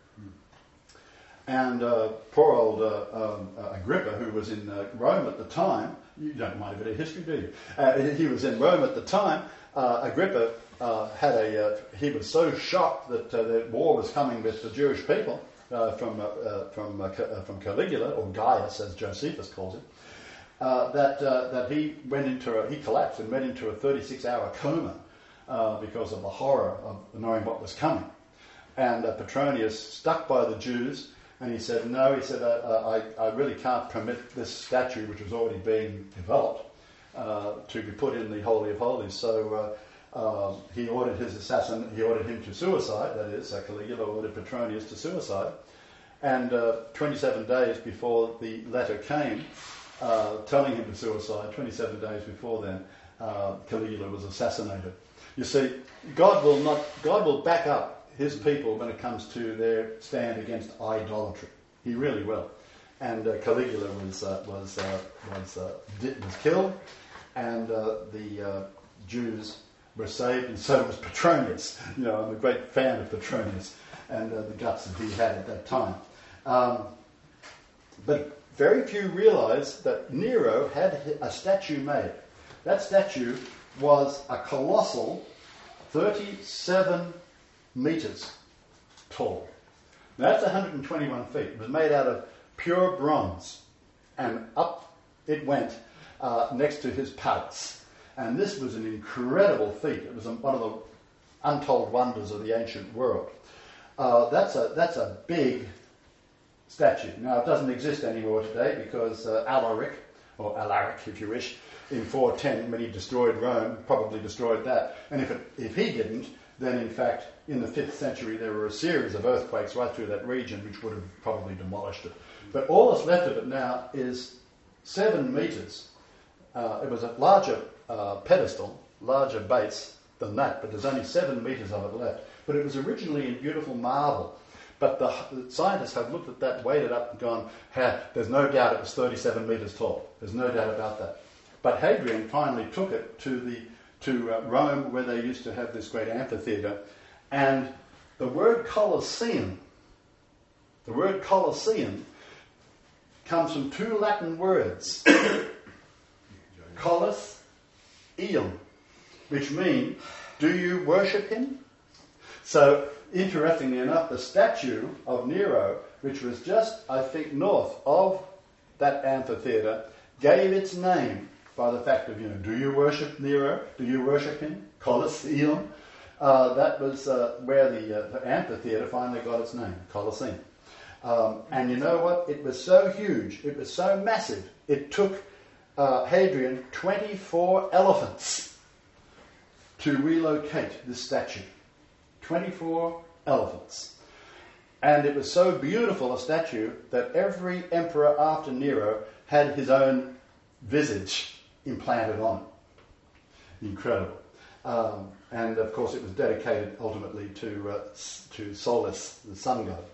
And uh, poor old uh, um, uh, Agrippa, who was in uh, Rome at the time, you don't mind a bit of history, do you? Uh, he was in Rome at the time. Uh, Agrippa uh, had a, uh, he was so shocked that uh, the war was coming with the Jewish people uh, from uh, uh, from uh, from Caligula, or Gaius as Josephus calls it, uh, that uh, that he went into a, he collapsed and went into a thirty-six hour coma uh, because of the horror of knowing what was coming. And uh, Petronius stuck by the Jews. And he said, no, he said, uh, I, I really can't permit this statue, which was already being developed, uh, to be put in the Holy of Holies. So uh, uh, he ordered his assassin, he ordered him to suicide, that is, uh, Caligula ordered Petronius to suicide. And uh, twenty-seven days before the letter came, uh, telling him to suicide, twenty-seven days before then, uh, Caligula was assassinated. You see, God will not, God will back up his people when it comes to their stand against idolatry. He really will. And uh, Caligula was uh, was uh, was uh, di- was killed, and uh, the uh, Jews were saved, and so was Petronius. You know, I'm a great fan of Petronius and uh, the guts that he had at that time. Um, but very few realise that Nero had a statue made. That statue was a colossal thirty-seven metres tall. Now that's one hundred twenty-one feet. It was made out of pure bronze, and up it went uh, next to his palace. And this was an incredible feat. It was one of the untold wonders of the ancient world. Uh, that's a that's a big statue. Now it doesn't exist anymore today because uh, Alaric, or Alaric if you wish, in four ten, when he destroyed Rome, probably destroyed that. And if it, if he didn't, then in fact in the fifth century there were a series of earthquakes right through that region which would have probably demolished it. But all that's left of it now is seven metres. Uh, it was a larger uh, pedestal, larger base than that, but there's only seven metres of it left. but it was originally in beautiful marble. But the, the scientists have looked at that, weighed it up and gone, hey, there's no doubt it was thirty-seven metres tall. There's no doubt about that. But Hadrian finally took it to the to uh, Rome, where they used to have this great amphitheatre. And the word Colosseum, the word Colosseum comes from two Latin words, Colos, Eum, which mean, do you worship him? So, interestingly enough, the statue of Nero, which was just, I think, north of that amphitheatre, gave its name by the fact of, you know, do you worship Nero? Do you worship him? Colosseum. Uh, that was uh, where the, uh, the amphitheatre finally got its name, Colosseum. Um, and you know what? It was so huge, it was so massive, it took uh, Hadrian twenty-four elephants to relocate this statue. twenty-four elephants. And it was so beautiful a statue that every emperor after Nero had his own visage implanted on it. Incredible. Um, and of course it was dedicated ultimately to, uh, to Solus, the sun god.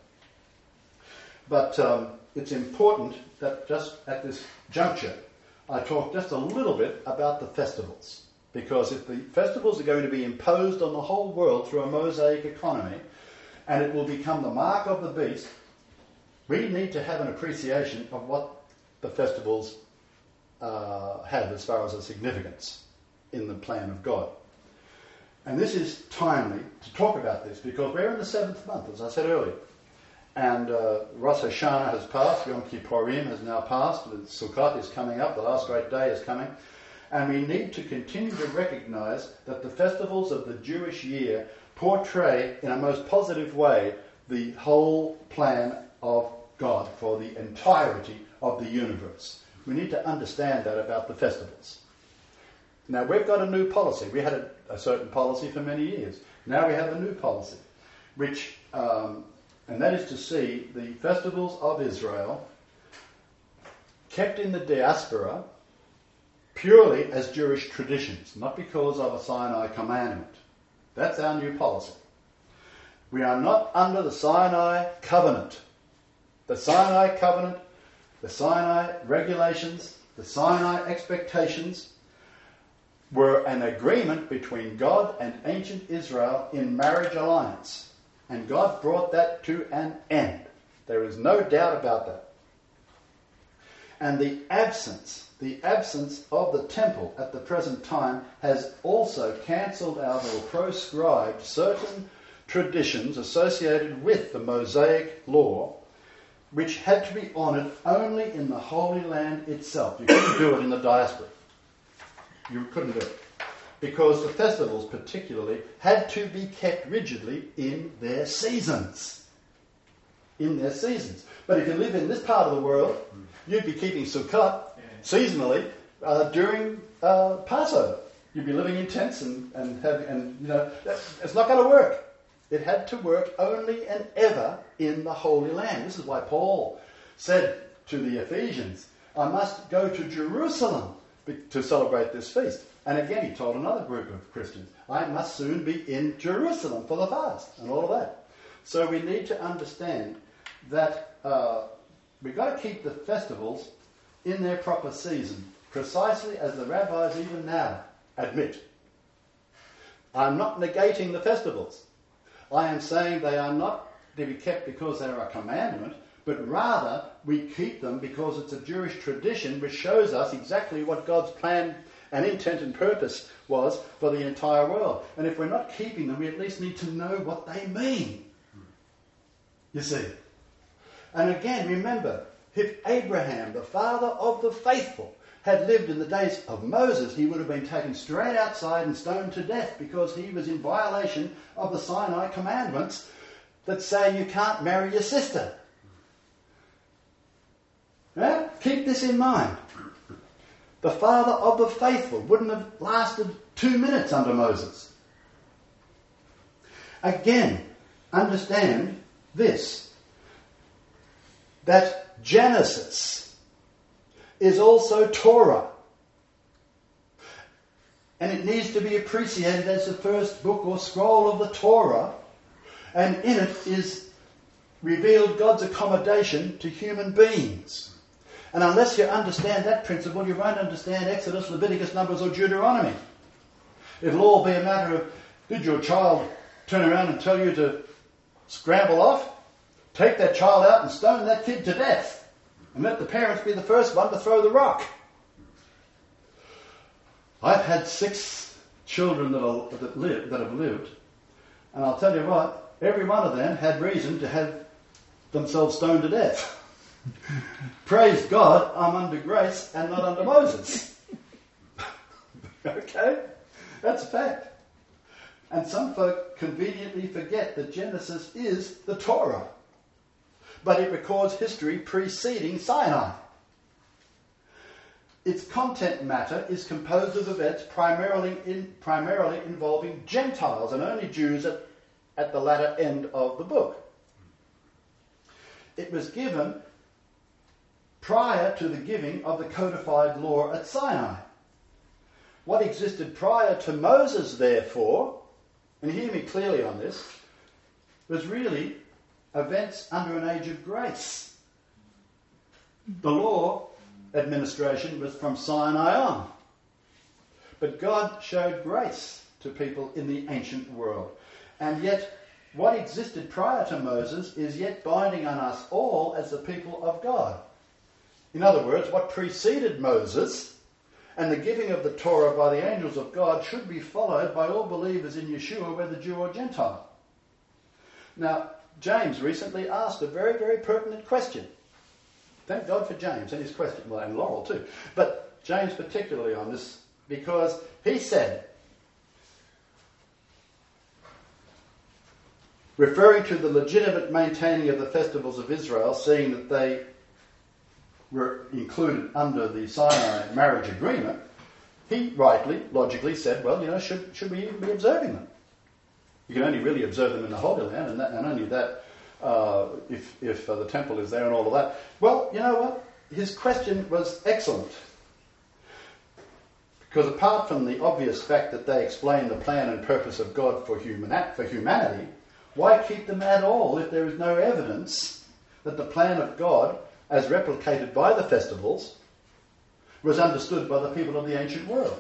But um, it's important that just at this juncture I talk just a little bit about the festivals. Because if the festivals are going to be imposed on the whole world through a Mosaic economy, and it will become the mark of the beast, we need to have an appreciation of what the festivals uh, have as far as a significance in the plan of God. And this is timely to talk about this because we're in the seventh month, as I said earlier. And uh, Rosh Hashanah has passed, Yom Kippurim has now passed, Sukkot is coming up, the last great day is coming. And we need to continue to recognise that the festivals of the Jewish year portray in a most positive way the whole plan of God for the entirety of the universe. We need to understand that about the festivals. Now, we've got a new policy. We had a, a certain policy for many years. Now we have a new policy, which, um, and that is to see the festivals of Israel kept in the diaspora purely as Jewish traditions, not because of a Sinai commandment. That's our new policy. We are not under the Sinai covenant. The Sinai covenant, the Sinai regulations, the Sinai expectations were an agreement between God and ancient Israel in marriage alliance. And God brought that to an end. There is no doubt about that. And the absence, the absence of the temple at the present time has also cancelled out or proscribed certain traditions associated with the Mosaic law, which had to be honoured only in the Holy Land itself. You couldn't do it in the diaspora. You couldn't do it. Because the festivals particularly had to be kept rigidly in their seasons. In their seasons. But if you live in this part of the world, you'd be keeping Sukkot seasonally uh, during uh, Passover. You'd be living in tents and, and, have, and you know, it's not going to work. It had to work only and ever in the Holy Land. This is why Paul said to the Ephesians, I must go to Jerusalem to celebrate this feast. And again, he told another group of Christians, I must soon be in Jerusalem for the fast and all of that. So we need to understand that uh, we've got to keep the festivals in their proper season, precisely as the rabbis even now admit. I'm not negating the festivals. I am saying they are not to be kept because they are a commandment, but rather we keep them because it's a Jewish tradition which shows us exactly what God's plan and intent and purpose was for the entire world. And if we're not keeping them, we at least need to know what they mean. You see. And again, remember, if Abraham, the father of the faithful, had lived in the days of Moses, he would have been taken straight outside and stoned to death because he was in violation of the Sinai commandments that say you can't marry your sister. Yeah? Keep this in mind. The father of the faithful wouldn't have lasted two minutes under Moses. Again, understand this, that Genesis is also Torah. And it needs to be appreciated as the first book or scroll of the Torah And in it is revealed God's accommodation to human beings. And unless you understand that principle, you won't understand Exodus, Leviticus, Numbers or Deuteronomy. It'll all be a matter of, did your child turn around and tell you to scramble off? Take that child out and stone that kid to death. And let the parents be the first one to throw the rock. I've had six children that, are, that, live, that have lived. And I'll tell you what, every one of them had reason to have themselves stoned to death. Praise God, I'm under grace and not under Moses. Okay? That's a fact. And some folk conveniently forget that Genesis is the Torah. But it records history preceding Sinai. Its content matter is composed of events primarily in, primarily involving Gentiles and only Jews at, at the latter end of the book. It was given prior to the giving of the codified law at Sinai. What existed prior to Moses, therefore, and hear me clearly on this, was really events under an age of grace. The law administration was from Sinai on. But God showed grace to people in the ancient world. And yet, what existed prior to Moses is yet binding on us all as the people of God. In other words, what preceded Moses and the giving of the Torah by the angels of God should be followed by all believers in Yeshua, whether Jew or Gentile. Now, James recently asked a very, very pertinent question. Thank God for James and his question. Well, and Laurel too. But James particularly on this, because he said, referring to the legitimate maintaining of the festivals of Israel, seeing that they were included under the Sinai marriage agreement, he rightly, logically said, well, you know, should, should we even be observing them? You can only really observe them in the Holy Land, and, that, and only that uh, if, if uh, the temple is there and all of that. Well, you know what? His question was excellent. Because apart from the obvious fact that they explain the plan and purpose of God for, human, for humanity, why keep them at all if there is no evidence that the plan of God, as replicated by the festivals, was understood by the people of the ancient world?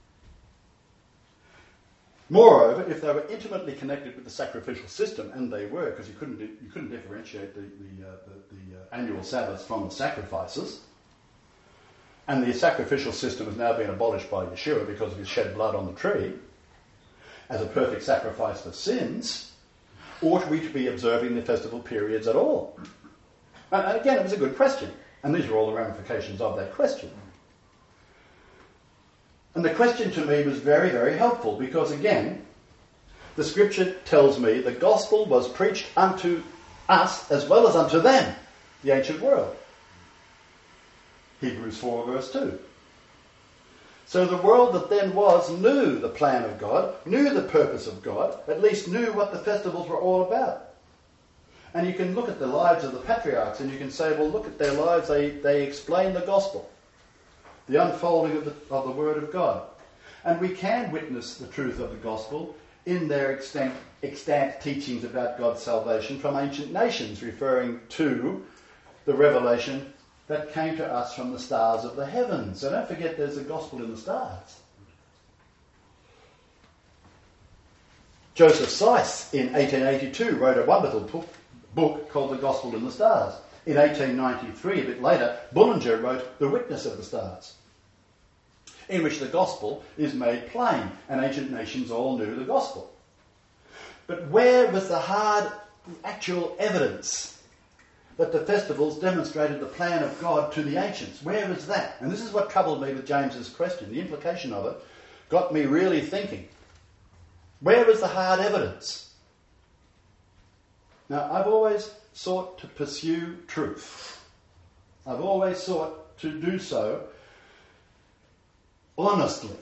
Moreover, if they were intimately connected with the sacrificial system, and they were, because you couldn't you couldn't differentiate the the, uh, the, the uh, annual Sabbaths from the sacrifices, and the sacrificial system has now been abolished by Yeshua because of his shed blood on the tree as a perfect sacrifice for sins, ought we to be observing the festival periods at all? And, and again, it was a good question, and these are all the ramifications of that question. And the question to me was very, very helpful because, again, the scripture tells me the gospel was preached unto us as well as unto them, the ancient world. Hebrews four verse two. So the world that then was knew the plan of God, knew the purpose of God, at least knew what the festivals were all about. And you can look at the lives of the patriarchs and you can say, well, look at their lives, they, they explain the gospel. The unfolding of the, of the Word of God. And we can witness the truth of the gospel in their extant, extant teachings about God's salvation from ancient nations, referring to the revelation that came to us from the stars of the heavens. So don't forget there's a gospel in the stars. Joseph Seiss in eighteen eighty-two wrote a wonderful book, book called The Gospel in the Stars. In eighteen ninety-three, a bit later, Bullinger wrote The Witness of the Stars, in which the gospel is made plain, and ancient nations all knew the gospel. But where was the hard, actual evidence that the festivals demonstrated the plan of God to the ancients? Where was that? And this is what troubled me with James's question. The implication of it got me really thinking. Where was the hard evidence? Now, I've always sought to pursue truth. I've always sought to do so honestly,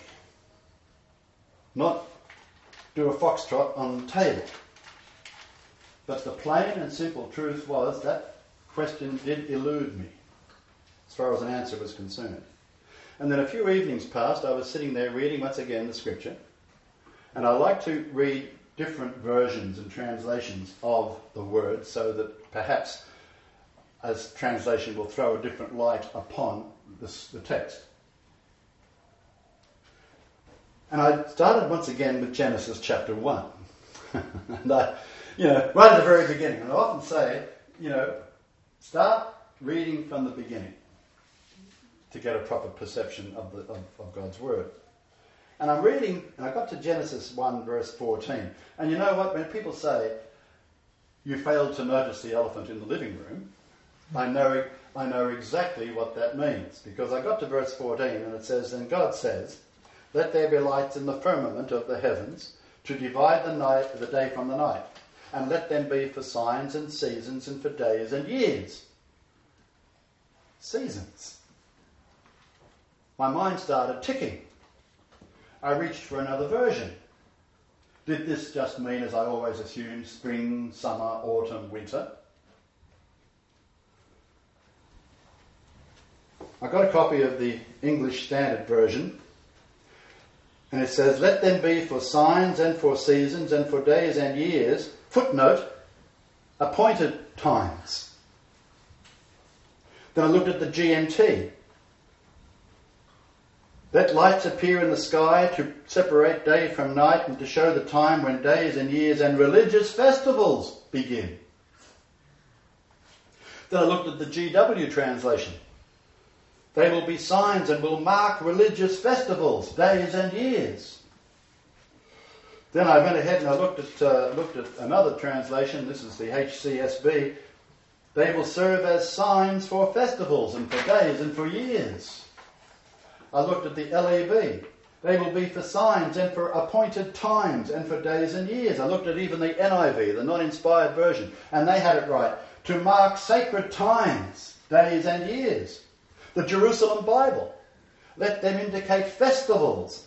not do a foxtrot on the table. But the plain and simple truth was that question did elude me, as far as an answer was concerned. And then a few evenings passed, I was sitting there reading once again the scripture, and I like to read different versions and translations of the word, so that perhaps as translation will throw a different light upon this, the text. And I started once again with Genesis chapter one. and I, you know, right at the very beginning. And I often say, you know, start reading from the beginning to get a proper perception of, the, of, of God's word. And I'm reading, and I got to Genesis one verse fourteen. And you know what, when people say, you failed to notice the elephant in the living room, I know, I know exactly what that means. Because I got to verse fourteen and it says, then God says, let there be lights in the firmament of the heavens to divide the night, the day from the night, and let them be for signs and seasons and for days and years. Seasons. My mind started ticking. I reached for another version. Did this just mean, as I always assumed, spring, summer, autumn, winter? I got a copy of the English Standard Version, and it says, let them be for signs and for seasons and for days and years, footnote, appointed times. Then I looked at the G M T. Let lights appear in the sky to separate day from night and to show the time when days and years and religious festivals begin. Then I looked at the G W translation. They will be signs and will mark religious festivals, days and years. Then I went ahead and I looked at uh, looked at another translation. This is the H C S B. They will serve as signs for festivals and for days and for years. I looked at the L E V. They will be for signs and for appointed times and for days and years. I looked at even the N I V, the non-inspired version, and they had it right. To mark sacred times, days and years. The Jerusalem Bible. Let them indicate festivals,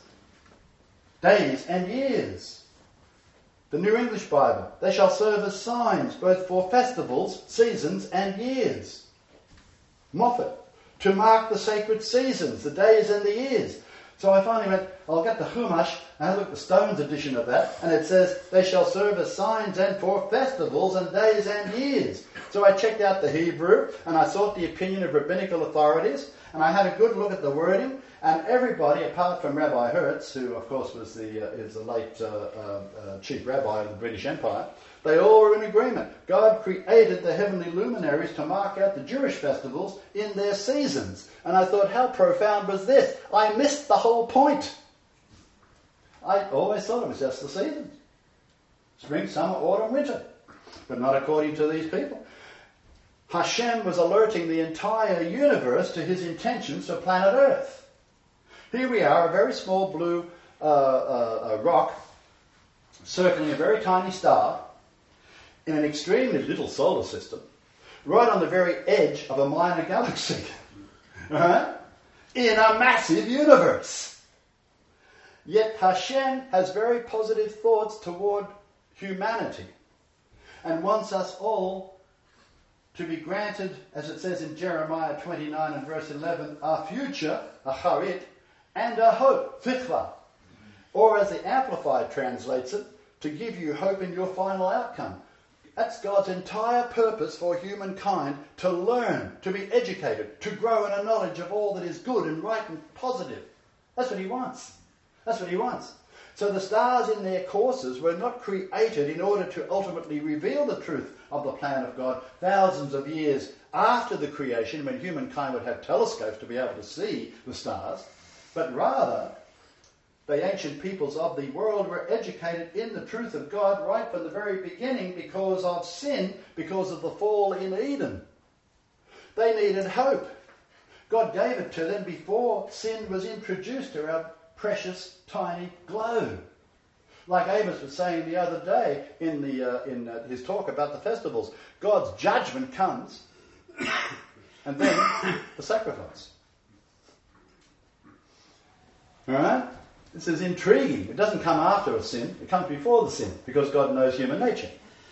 days and years. The New English Bible. They shall serve as signs both for festivals, seasons and years. Moffat. To mark the sacred seasons, the days and the years. So I finally went, I'll get the Chumash, and I looked at the Stones edition of that, and it says, they shall serve as signs and for festivals and days and years. So I checked out the Hebrew, and I sought the opinion of rabbinical authorities, and I had a good look at the wording, and everybody, apart from Rabbi Hertz, who of course was the uh, is the late uh, uh, uh, chief rabbi of the British Empire, they all were in agreement. God created the heavenly luminaries to mark out the Jewish festivals in their seasons. And I thought, how profound was this? I missed the whole point. I always thought it was just the seasons. Spring, summer, autumn, winter. But not according to these people. Hashem was alerting the entire universe to his intentions for planet Earth. Here we are, a very small blue uh, uh, uh, rock, circling a very tiny star, in an extremely little solar system, right on the very edge of a minor galaxy, right? In a massive universe. Yet Hashem has very positive thoughts toward humanity and wants us all to be granted, as it says in Jeremiah twenty-nine and verse eleven, a future, a charit, and a hope, tikva. Or as the Amplified translates it, to give you hope in your final outcome. That's God's entire purpose for humankind, to learn, to be educated, to grow in a knowledge of all that is good and right and positive. That's what he wants. That's what he wants. So the stars in their courses were not created in order to ultimately reveal the truth of the plan of God thousands of years after the creation, when humankind would have telescopes to be able to see the stars, but rather the ancient peoples of the world were educated in the truth of God right from the very beginning because of sin, because of the fall in Eden. They needed hope. God gave it to them before sin was introduced to our precious tiny globe. Like Amos was saying the other day in the uh, in uh, his talk about the festivals, God's judgment comes and then the sacrifice. All right? This is intriguing. It doesn't come after a sin, it comes before the sin, because God knows human nature.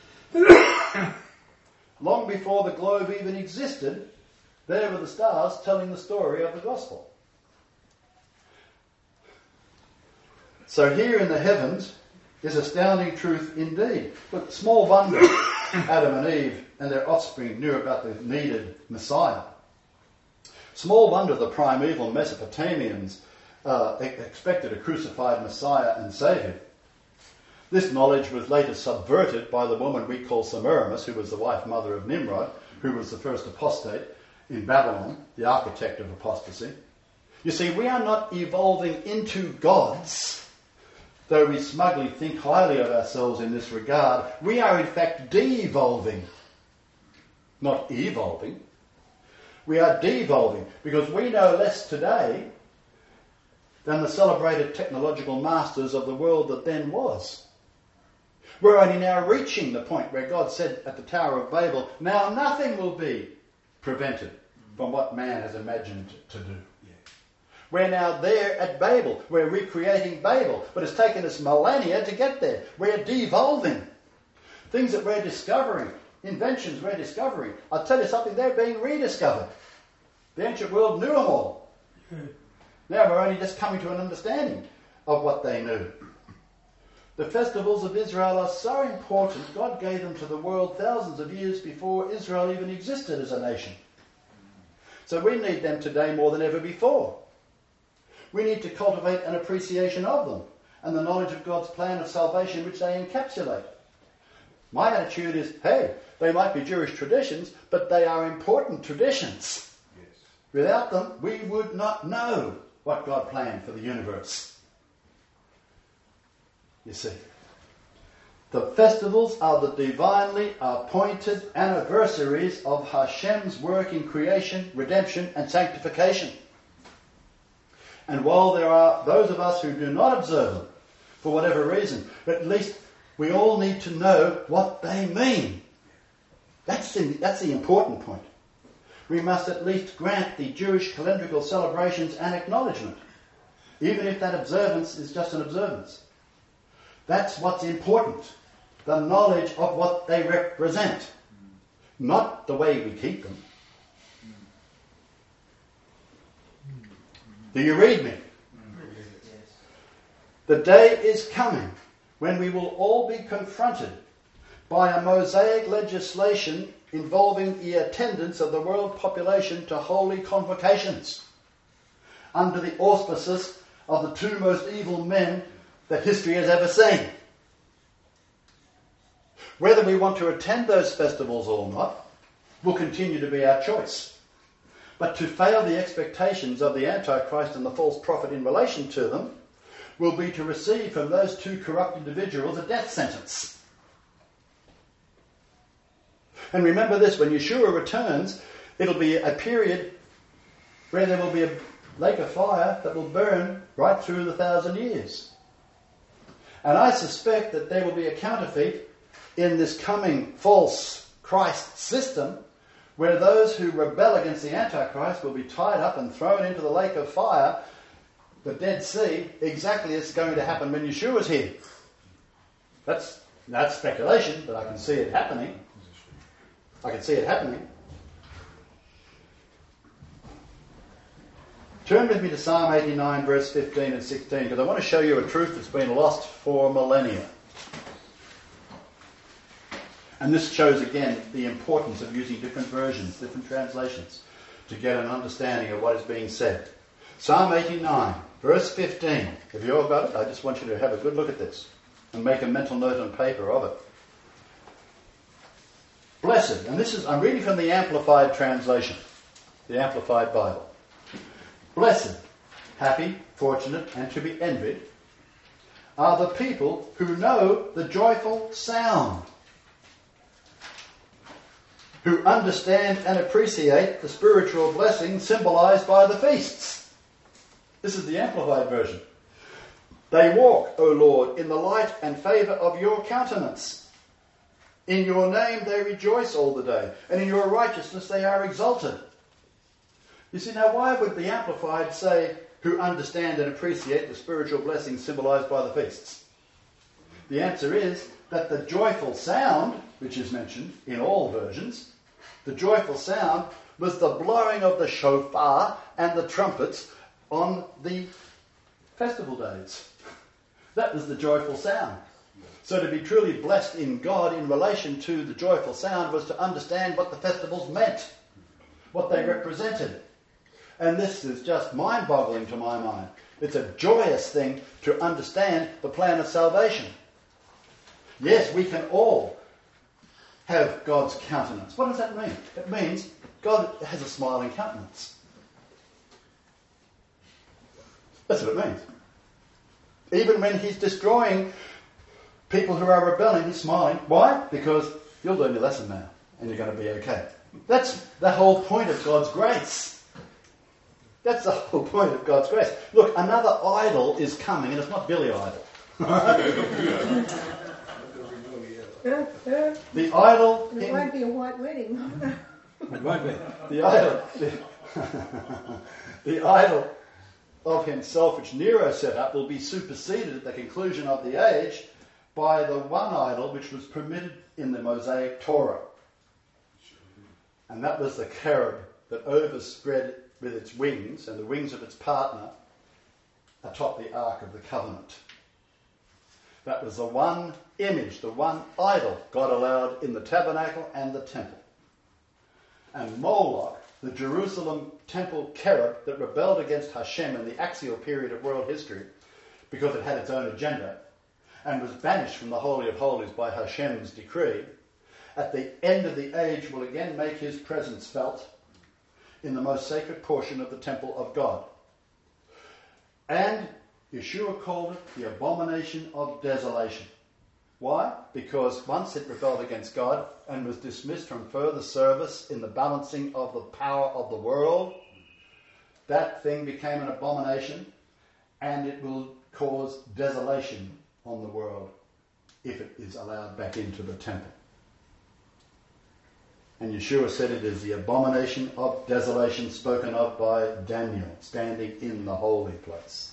Long before the globe even existed, there were the stars telling the story of the gospel. So here in the heavens, is astounding truth indeed. But small wonder Adam and Eve and their offspring knew about the needed Messiah. Small wonder the primeval Mesopotamians uh, expected a crucified Messiah and Saviour. This knowledge was later subverted by the woman we call Semiramis, who was the wife mother of Nimrod, who was the first apostate in Babylon, the architect of apostasy. You see, we are not evolving into gods, though we smugly think highly of ourselves in this regard. We are in fact de-evolving, not evolving. We are devolving because we know less today than the celebrated technological masters of the world that then was. We're only now reaching the point where God said at the Tower of Babel, now nothing will be prevented from what man has imagined to do. We're now there at Babel. We're recreating Babel, but it's taken us millennia to get there. We're devolving. Things that we're discovering, inventions we're discovering, I'll tell you something, they're being rediscovered. The ancient world knew them all. Now we're only just coming to an understanding of what they knew. The festivals of Israel are so important, God gave them to the world thousands of years before Israel even existed as a nation. So we need them today more than ever before. We need to cultivate an appreciation of them and the knowledge of God's plan of salvation which they encapsulate. My attitude is, hey, they might be Jewish traditions, but they are important traditions. Yes. Without them, we would not know what God planned for the universe. You see, the festivals are the divinely appointed anniversaries of Hashem's work in creation, redemption and sanctification. And while there are those of us who do not observe them, for whatever reason, but at least we all need to know what they mean. That's the, that's the important point. We must at least grant the Jewish calendrical celebrations an acknowledgement, even if that observance is just an observance. That's what's important, the knowledge of what they represent, not the way we keep them. Do you read me? The day is coming when we will all be confronted by a Mosaic legislation involving the attendance of the world population to holy convocations under the auspices of the two most evil men that history has ever seen. Whether we want to attend those festivals or not will continue to be our choice. But to fail the expectations of the Antichrist and the false prophet in relation to them will be to receive from those two corrupt individuals a death sentence. And remember this, when Yeshua returns, it'll be a period where there will be a lake of fire that will burn right through the thousand years. And I suspect that there will be a counterfeit in this coming false Christ system where those who rebel against the Antichrist will be tied up and thrown into the lake of fire, the Dead Sea, exactly as it's going to happen when Yeshua's here. That's, that's speculation, but I can see it happening. I can see it happening. Turn with me to Psalm eighty-nine, verse fifteen and sixteen, because I want to show you a truth that's been lost for millennia. And this shows again the importance of using different versions, different translations, to get an understanding of what is being said. Psalm eighty-nine, verse fifteen. Have you all got it? I just want you to have a good look at this and make a mental note on paper of it. Blessed, and this is, I'm reading from the Amplified translation, the Amplified Bible. Blessed, happy, fortunate, and to be envied are the people who know the joyful sound, who understand and appreciate the spiritual blessing symbolized by the feasts. This is the Amplified version. They walk, O Lord, in the light and favour of your countenance. In your name they rejoice all the day, and in your righteousness they are exalted. You see, now why would the Amplified say, who understand and appreciate the spiritual blessing symbolized by the feasts? The answer is that the joyful sound, which is mentioned in all versions, the joyful sound was the blowing of the shofar and the trumpets on the festival days. That was the joyful sound. So to be truly blessed in God in relation to the joyful sound was to understand what the festivals meant, what they represented. And this is just mind-boggling to my mind. It's a joyous thing to understand the plan of salvation. Yes, we can all have God's countenance. What does that mean? It means God has a smiling countenance. That's what it means. Even when he's destroying people who are rebelling, he's smiling. Why? Because you'll learn your lesson now and you're going to be okay. That's the whole point of God's grace. That's the whole point of God's grace. Look, another idol is coming, and it's not Billy Idol. The idol... It in, won't be a white wedding. It won't be. The idol... The, the idol of himself, which Nero set up, will be superseded at the conclusion of the age by the one idol which was permitted in the Mosaic Torah. And that was the cherub that overspread with its wings and the wings of its partner atop the Ark of the Covenant. That was the one image, the one idol God allowed in the tabernacle and the temple. And Moloch, the Jerusalem temple cherub that rebelled against Hashem in the axial period of world history because it had its own agenda and was banished from the Holy of Holies by Hashem's decree, at the end of the age will again make his presence felt in the most sacred portion of the temple of God. And Yeshua called it the abomination of desolation. Why? Because once it rebelled against God and was dismissed from further service in the balancing of the power of the world, that thing became an abomination, and it will cause desolation on the world if it is allowed back into the temple. And Yeshua said it is the abomination of desolation spoken of by Daniel, standing in the holy place.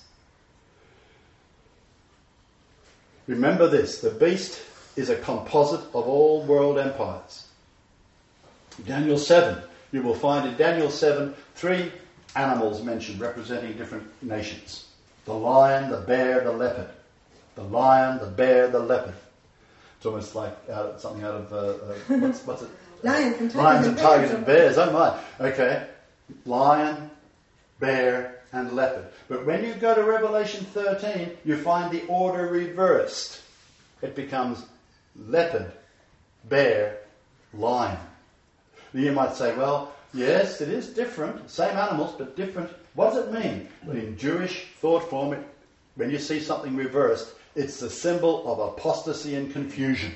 Remember this, the beast is a composite of all world empires. Daniel seven, you will find in Daniel seven three animals mentioned representing different nations. The lion, the bear, the leopard. The lion, the bear, the leopard. It's almost like uh, something out of, uh, uh, what's, what's it? Lions and tigers Lions and and tigers bears. and bears, oh my. Okay. Lion, bear, and leopard. But when you go to Revelation thirteen, you find the order reversed. It becomes leopard, bear, lion. You might say, well, yes, it is different. Same animals, but different. What does it mean? In Jewish thought form, it, when you see something reversed, it's the symbol of apostasy and confusion.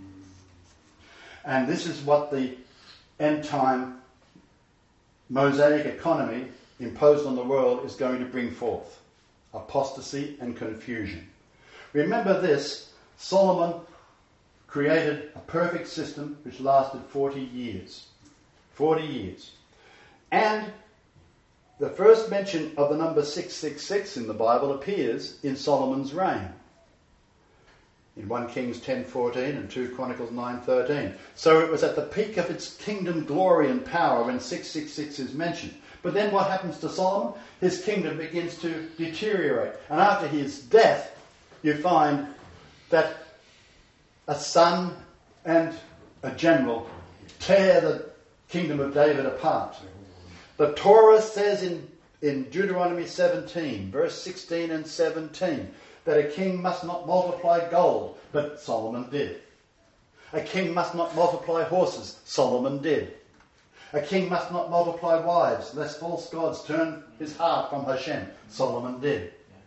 And this is what the end-time Mosaic economy imposed on the world is going to bring forth. Apostasy and confusion. Remember this, Solomon created a perfect system which lasted forty years. forty years. And the first mention of the number six six six in the Bible appears in Solomon's reign. In First Kings ten fourteen and Second Chronicles nine thirteen. So it was at the peak of its kingdom glory and power when six six six is mentioned. But then what happens to Solomon? His kingdom begins to deteriorate. And after his death, you find that a son and a general tear the kingdom of David apart. The Torah says in, in Deuteronomy seventeen, verse sixteen and seventeen, that a king must not multiply gold, but Solomon did. A king must not multiply horses, Solomon did. A king must not multiply wives, lest false gods turn his heart from Hashem, Solomon did.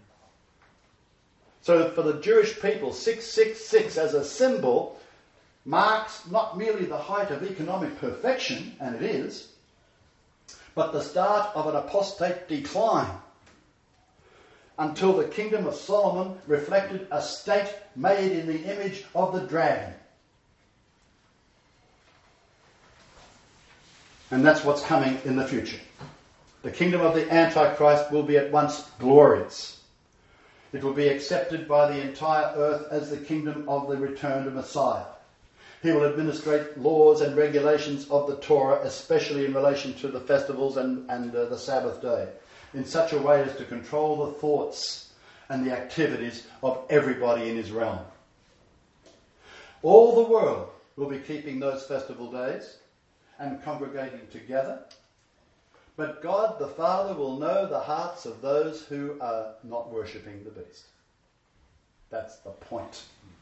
So for the Jewish people, six six six as a symbol marks not merely the height of economic perfection, and it is, but the start of an apostate decline, until the kingdom of Solomon reflected a state made in the image of the dragon. And that's what's coming in the future. The kingdom of the Antichrist will be at once glorious. It will be accepted by the entire earth as the kingdom of the returned Messiah. He will administrate laws and regulations of the Torah, especially in relation to the festivals and, and uh, the Sabbath day, in such a way as to control the thoughts and the activities of everybody in his realm. All the world will be keeping those festival days and congregating together. But God the Father will know the hearts of those who are not worshipping the beast. That's the point.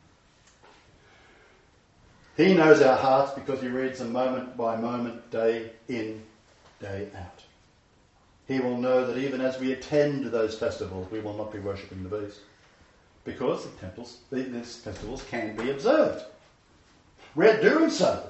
He knows our hearts because he reads them moment by moment, day in, day out. He will know that even as we attend those festivals, we will not be worshipping the beast. Because the temples, these festivals can be observed. We're doing so.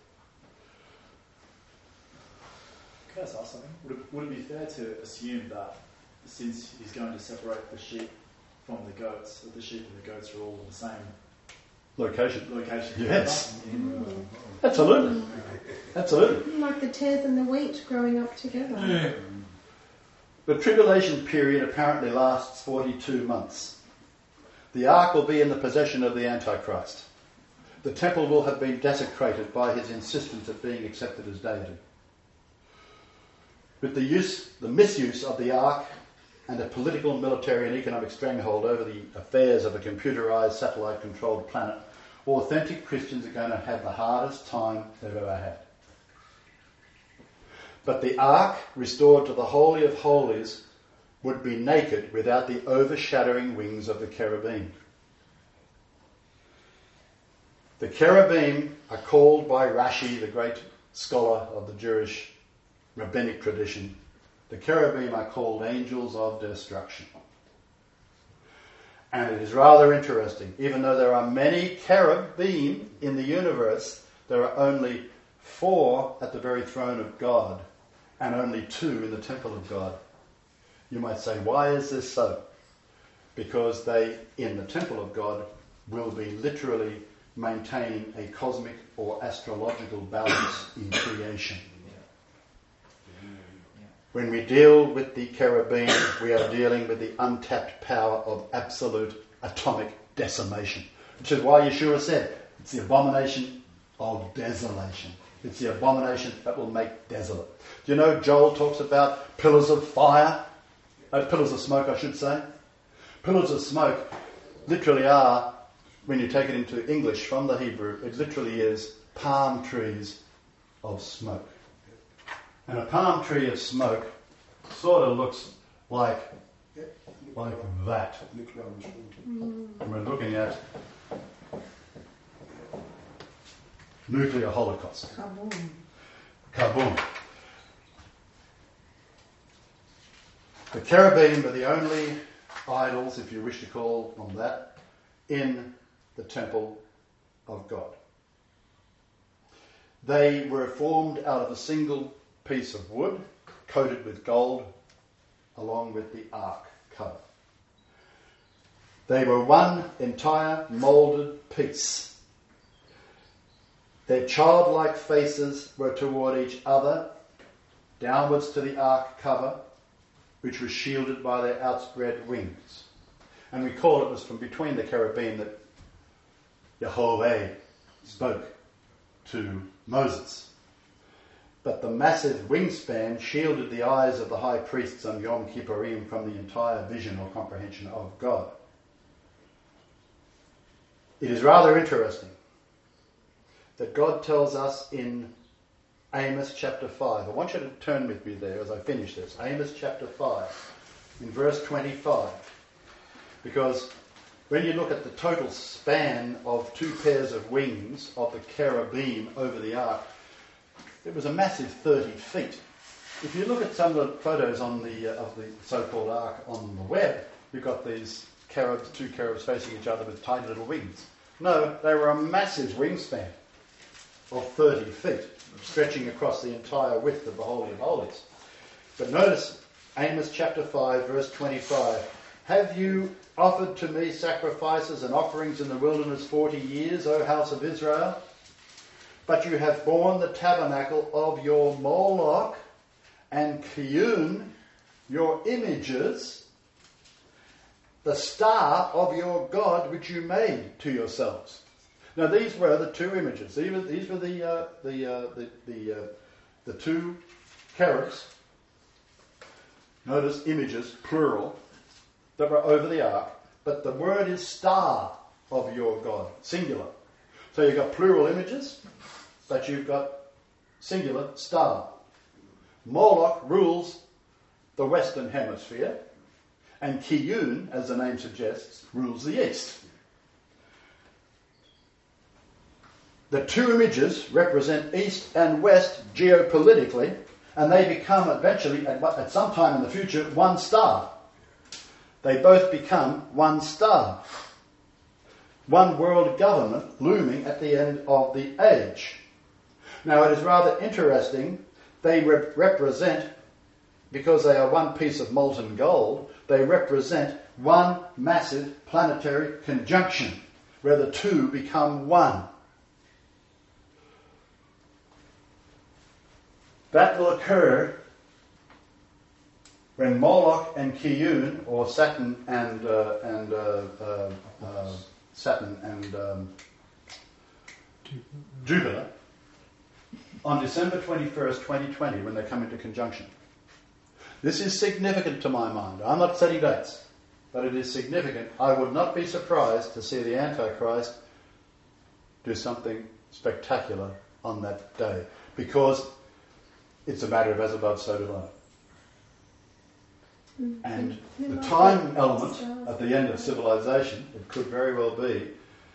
Can I just ask something? Would it, would it be fair to assume that since he's going to separate the sheep from the goats, that the sheep and the goats are all in the same Location. location? Yes. Mm. Absolutely. Absolutely. Like the tares and the wheat growing up together. The tribulation period apparently lasts forty-two months. The ark will be in the possession of the Antichrist. The temple will have been desecrated by his insistence of being accepted as deity. With the use, the misuse of the ark and a political, military and economic stranglehold over the affairs of a computerised, satellite-controlled planet, authentic Christians are going to have the hardest time they've ever had. But the ark, restored to the Holy of Holies, would be naked without the overshadowing wings of the cherubim. The cherubim are called by Rashi, the great scholar of the Jewish rabbinic tradition, the cherubim are called angels of destruction. And it is rather interesting, even though there are many cherubim in the universe, there are only four at the very throne of God and only two in the temple of God. You might say, why is this so? Because they, in the temple of God, will be literally maintaining a cosmic or astrological balance in creation. When we deal with the cherubim, we are dealing with the untapped power of absolute atomic decimation. Which is why Yeshua said, it's the abomination of desolation. It's the abomination that will make desolate. Do you know Joel talks about pillars of fire? Oh, pillars of smoke, I should say. Pillars of smoke literally are, when you take it into English from the Hebrew, it literally is palm trees of smoke. And a palm tree of smoke sort of looks like, like that. And we're looking at nuclear holocaust. Kaboom. Kaboom. The cherubim are the only idols, if you wish to call them that, in the temple of God. They were formed out of a single piece of wood coated with gold along with the ark cover. They were one entire moulded piece. Their childlike faces were toward each other, downwards to the ark cover, which was shielded by their outspread wings. And we call it was from between the cherubim that Yahweh spoke to Moses. But the massive wingspan shielded the eyes of the high priests on Yom Kippurim from the entire vision or comprehension of God. It is rather interesting that God tells us in Amos chapter five. I want you to turn with me there as I finish this. Amos chapter five, in verse twenty-five. Because when you look at the total span of two pairs of wings of the cherubim over the ark, it was a massive thirty feet. If you look at some of the photos on the uh, of the so-called ark on the web, you've got these cherubs, two cherubs facing each other with tiny little wings. No, they were a massive wingspan of thirty feet, stretching across the entire width of the Holy of Holies. But notice Amos chapter five, verse twenty-five. Have you offered to me sacrifices and offerings in the wilderness forty years, O house of Israel? But you have borne the tabernacle of your Moloch and hewn your images, the star of your God which you made to yourselves. Now these were the two images. These were, these were the uh, the uh, the the, uh, the two cherubs. Notice images, plural, that were over the ark. But the word is star of your God, singular. So you've got plural images, but you've got singular star. Moloch rules the western hemisphere, and Kiyun, as the name suggests, rules the east. The two images represent east and west geopolitically, and they become eventually, at, at some time in the future, one star. They both become one star. One world government looming at the end of the age. Now it is rather interesting, they re- represent, because they are one piece of molten gold, they represent one massive planetary conjunction, where the two become one. That will occur when Moloch and Kiyun, or Saturn and uh, and uh, uh, uh, Saturn and um, Jupiter, on December twenty-first, twenty twenty, when they come into conjunction. This is significant to my mind. I'm not setting dates, but it is significant. I would not be surprised to see the Antichrist do something spectacular on that day, because it's a matter of as above, so below. Mm-hmm. And the time element at the end of civilization, it could very well be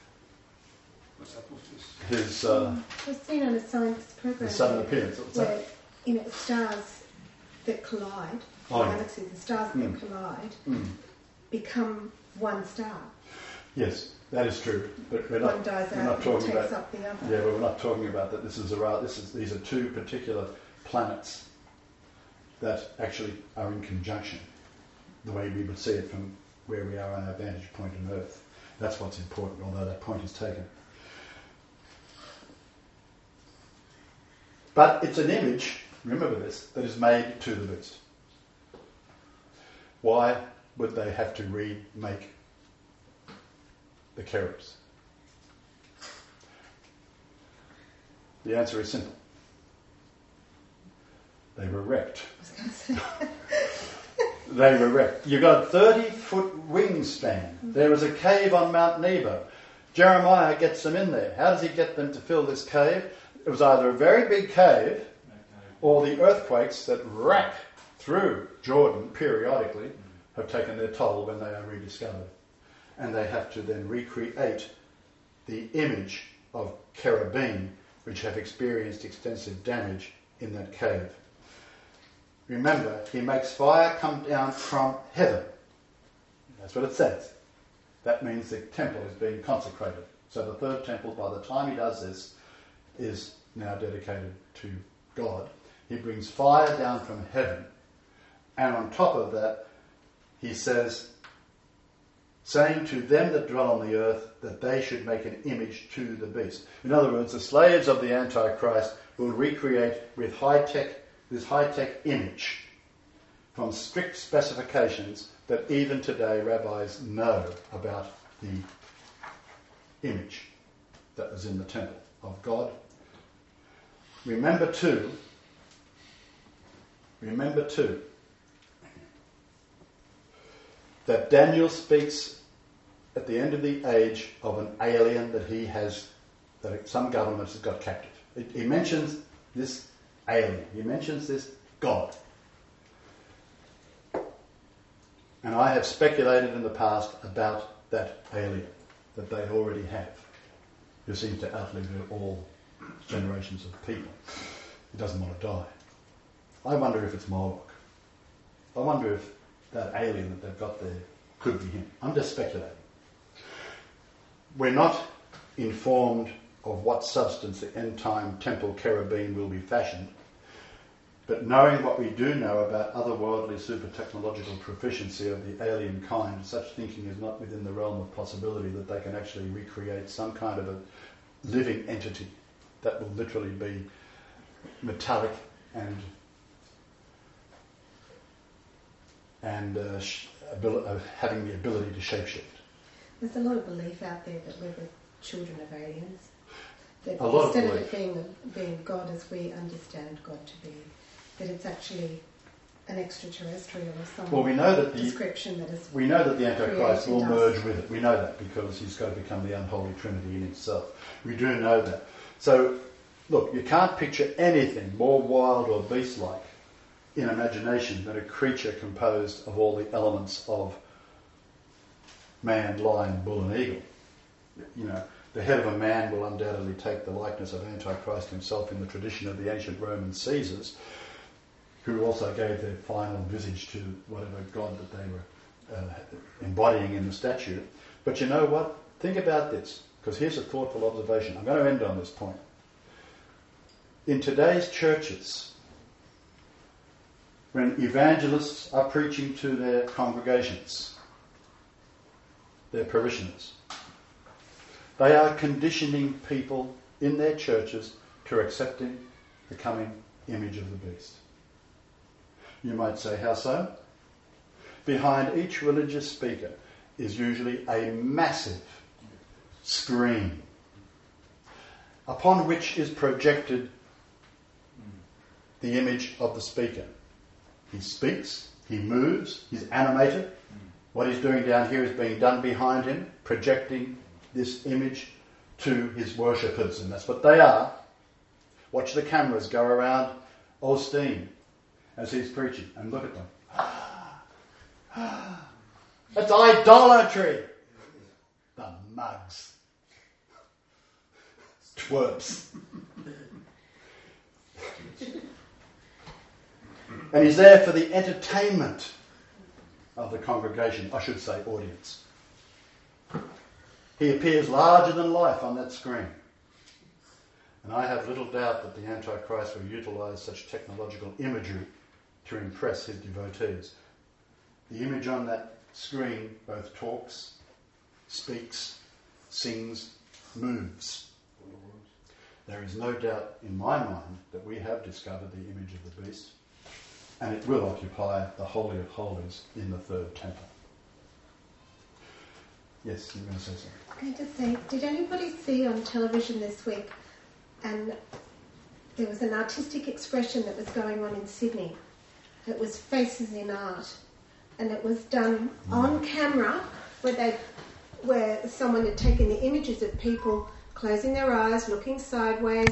his uh, I've seen on a science program his sudden appearance. What's where, that? you know, stars that collide, Oh, yeah. galaxies, the stars Mm. that collide, Mm. become one star. Yes, that is true. But we're not, One dies we're out not and talking takes about. up the other. Yeah, but we're not talking about that. This is a ra- this is these are two particular planets that actually are in conjunction, the way we would see it from where we are on our vantage point on Earth. That's what's important, although that point is taken. But it's an image, remember this, that is made to the beast. Why would they have to remake the cherubs? The answer is simple. They were wrecked. I was going to say. They were wrecked. You got a thirty-foot wingspan. There was a cave on Mount Nebo. Jeremiah gets them in there. How does he get them to fill this cave? It was either a very big cave or the earthquakes that rack through Jordan periodically have taken their toll when they are rediscovered. And they have to then recreate the image of cherubim, which have experienced extensive damage in that cave. Remember, he makes fire come down from heaven. That's what it says. That means the temple is being consecrated. So the third temple, by the time he does this, is now dedicated to God. He brings fire down from heaven. And on top of that, he says, saying to them that dwell on the earth that they should make an image to the beast. In other words, the slaves of the Antichrist will recreate with high-tech, this high-tech image from strict specifications that even today rabbis know about the image that was in the temple of God. Remember too, remember too, that Daniel speaks at the end of the age of an alien that he has, that some government has got captive. It, he mentions this alien. He mentions this God. And I have speculated in the past about that alien that they already have, who seems to outlive all generations of people. He doesn't want to die. I wonder if it's Moloch. I wonder if that alien that they've got there could be him. I'm just speculating. We're not informed of what substance the end-time temple cherubim will be fashioned, but knowing what we do know about otherworldly super-technological proficiency of the alien kind, such thinking is not within the realm of possibility that they can actually recreate some kind of a living entity that will literally be metallic and and uh, sh- abil- uh, having the ability to shapeshift. There's a lot of belief out there that we're the children of aliens. That A lot of instead of, belief. it being being God as we understand God to be, that it's actually an extraterrestrial or some Well, we know that the description that is. we know that the Antichrist will created merge us. with it. We know that because he's got to become the unholy trinity in himself. We do know that. So, look, you can't picture anything more wild or beast-like in imagination than a creature composed of all the elements of man, lion, bull and eagle. You know, the head of a man will undoubtedly take the likeness of Antichrist himself in the tradition of the ancient Roman Caesars, who also gave their final visage to whatever god that they were uh, embodying in the statue. But you know what? Think about this, because here's a thoughtful observation. I'm going to end on this point. In today's churches, when evangelists are preaching to their congregations, their parishioners, they are conditioning people in their churches to accepting the coming image of the beast. You might say, how so? Behind each religious speaker is usually a massive screen upon which is projected the image of the speaker. He speaks, he moves, he's animated. What he's doing down here is being done behind him, projecting this image to his worshippers, and that's what they are. Watch the cameras go around Osteen as he's preaching, and look at them. That's idolatry! The mugs. Twerps. And he's there for the entertainment of the congregation, I should say audience. He appears larger than life on that screen. And I have little doubt that the Antichrist will utilise such technological imagery to impress his devotees. The image on that screen both talks, speaks, sings, moves. There is no doubt in my mind that we have discovered the image of the beast, and it will occupy the Holy of Holies in the third temple. Yes, you're going to say something. Can I just say, did anybody see on television this week, and there was an artistic expression that was going on in Sydney. It was Faces in Art, and it was done on camera, where they, where someone had taken the images of people closing their eyes, looking sideways,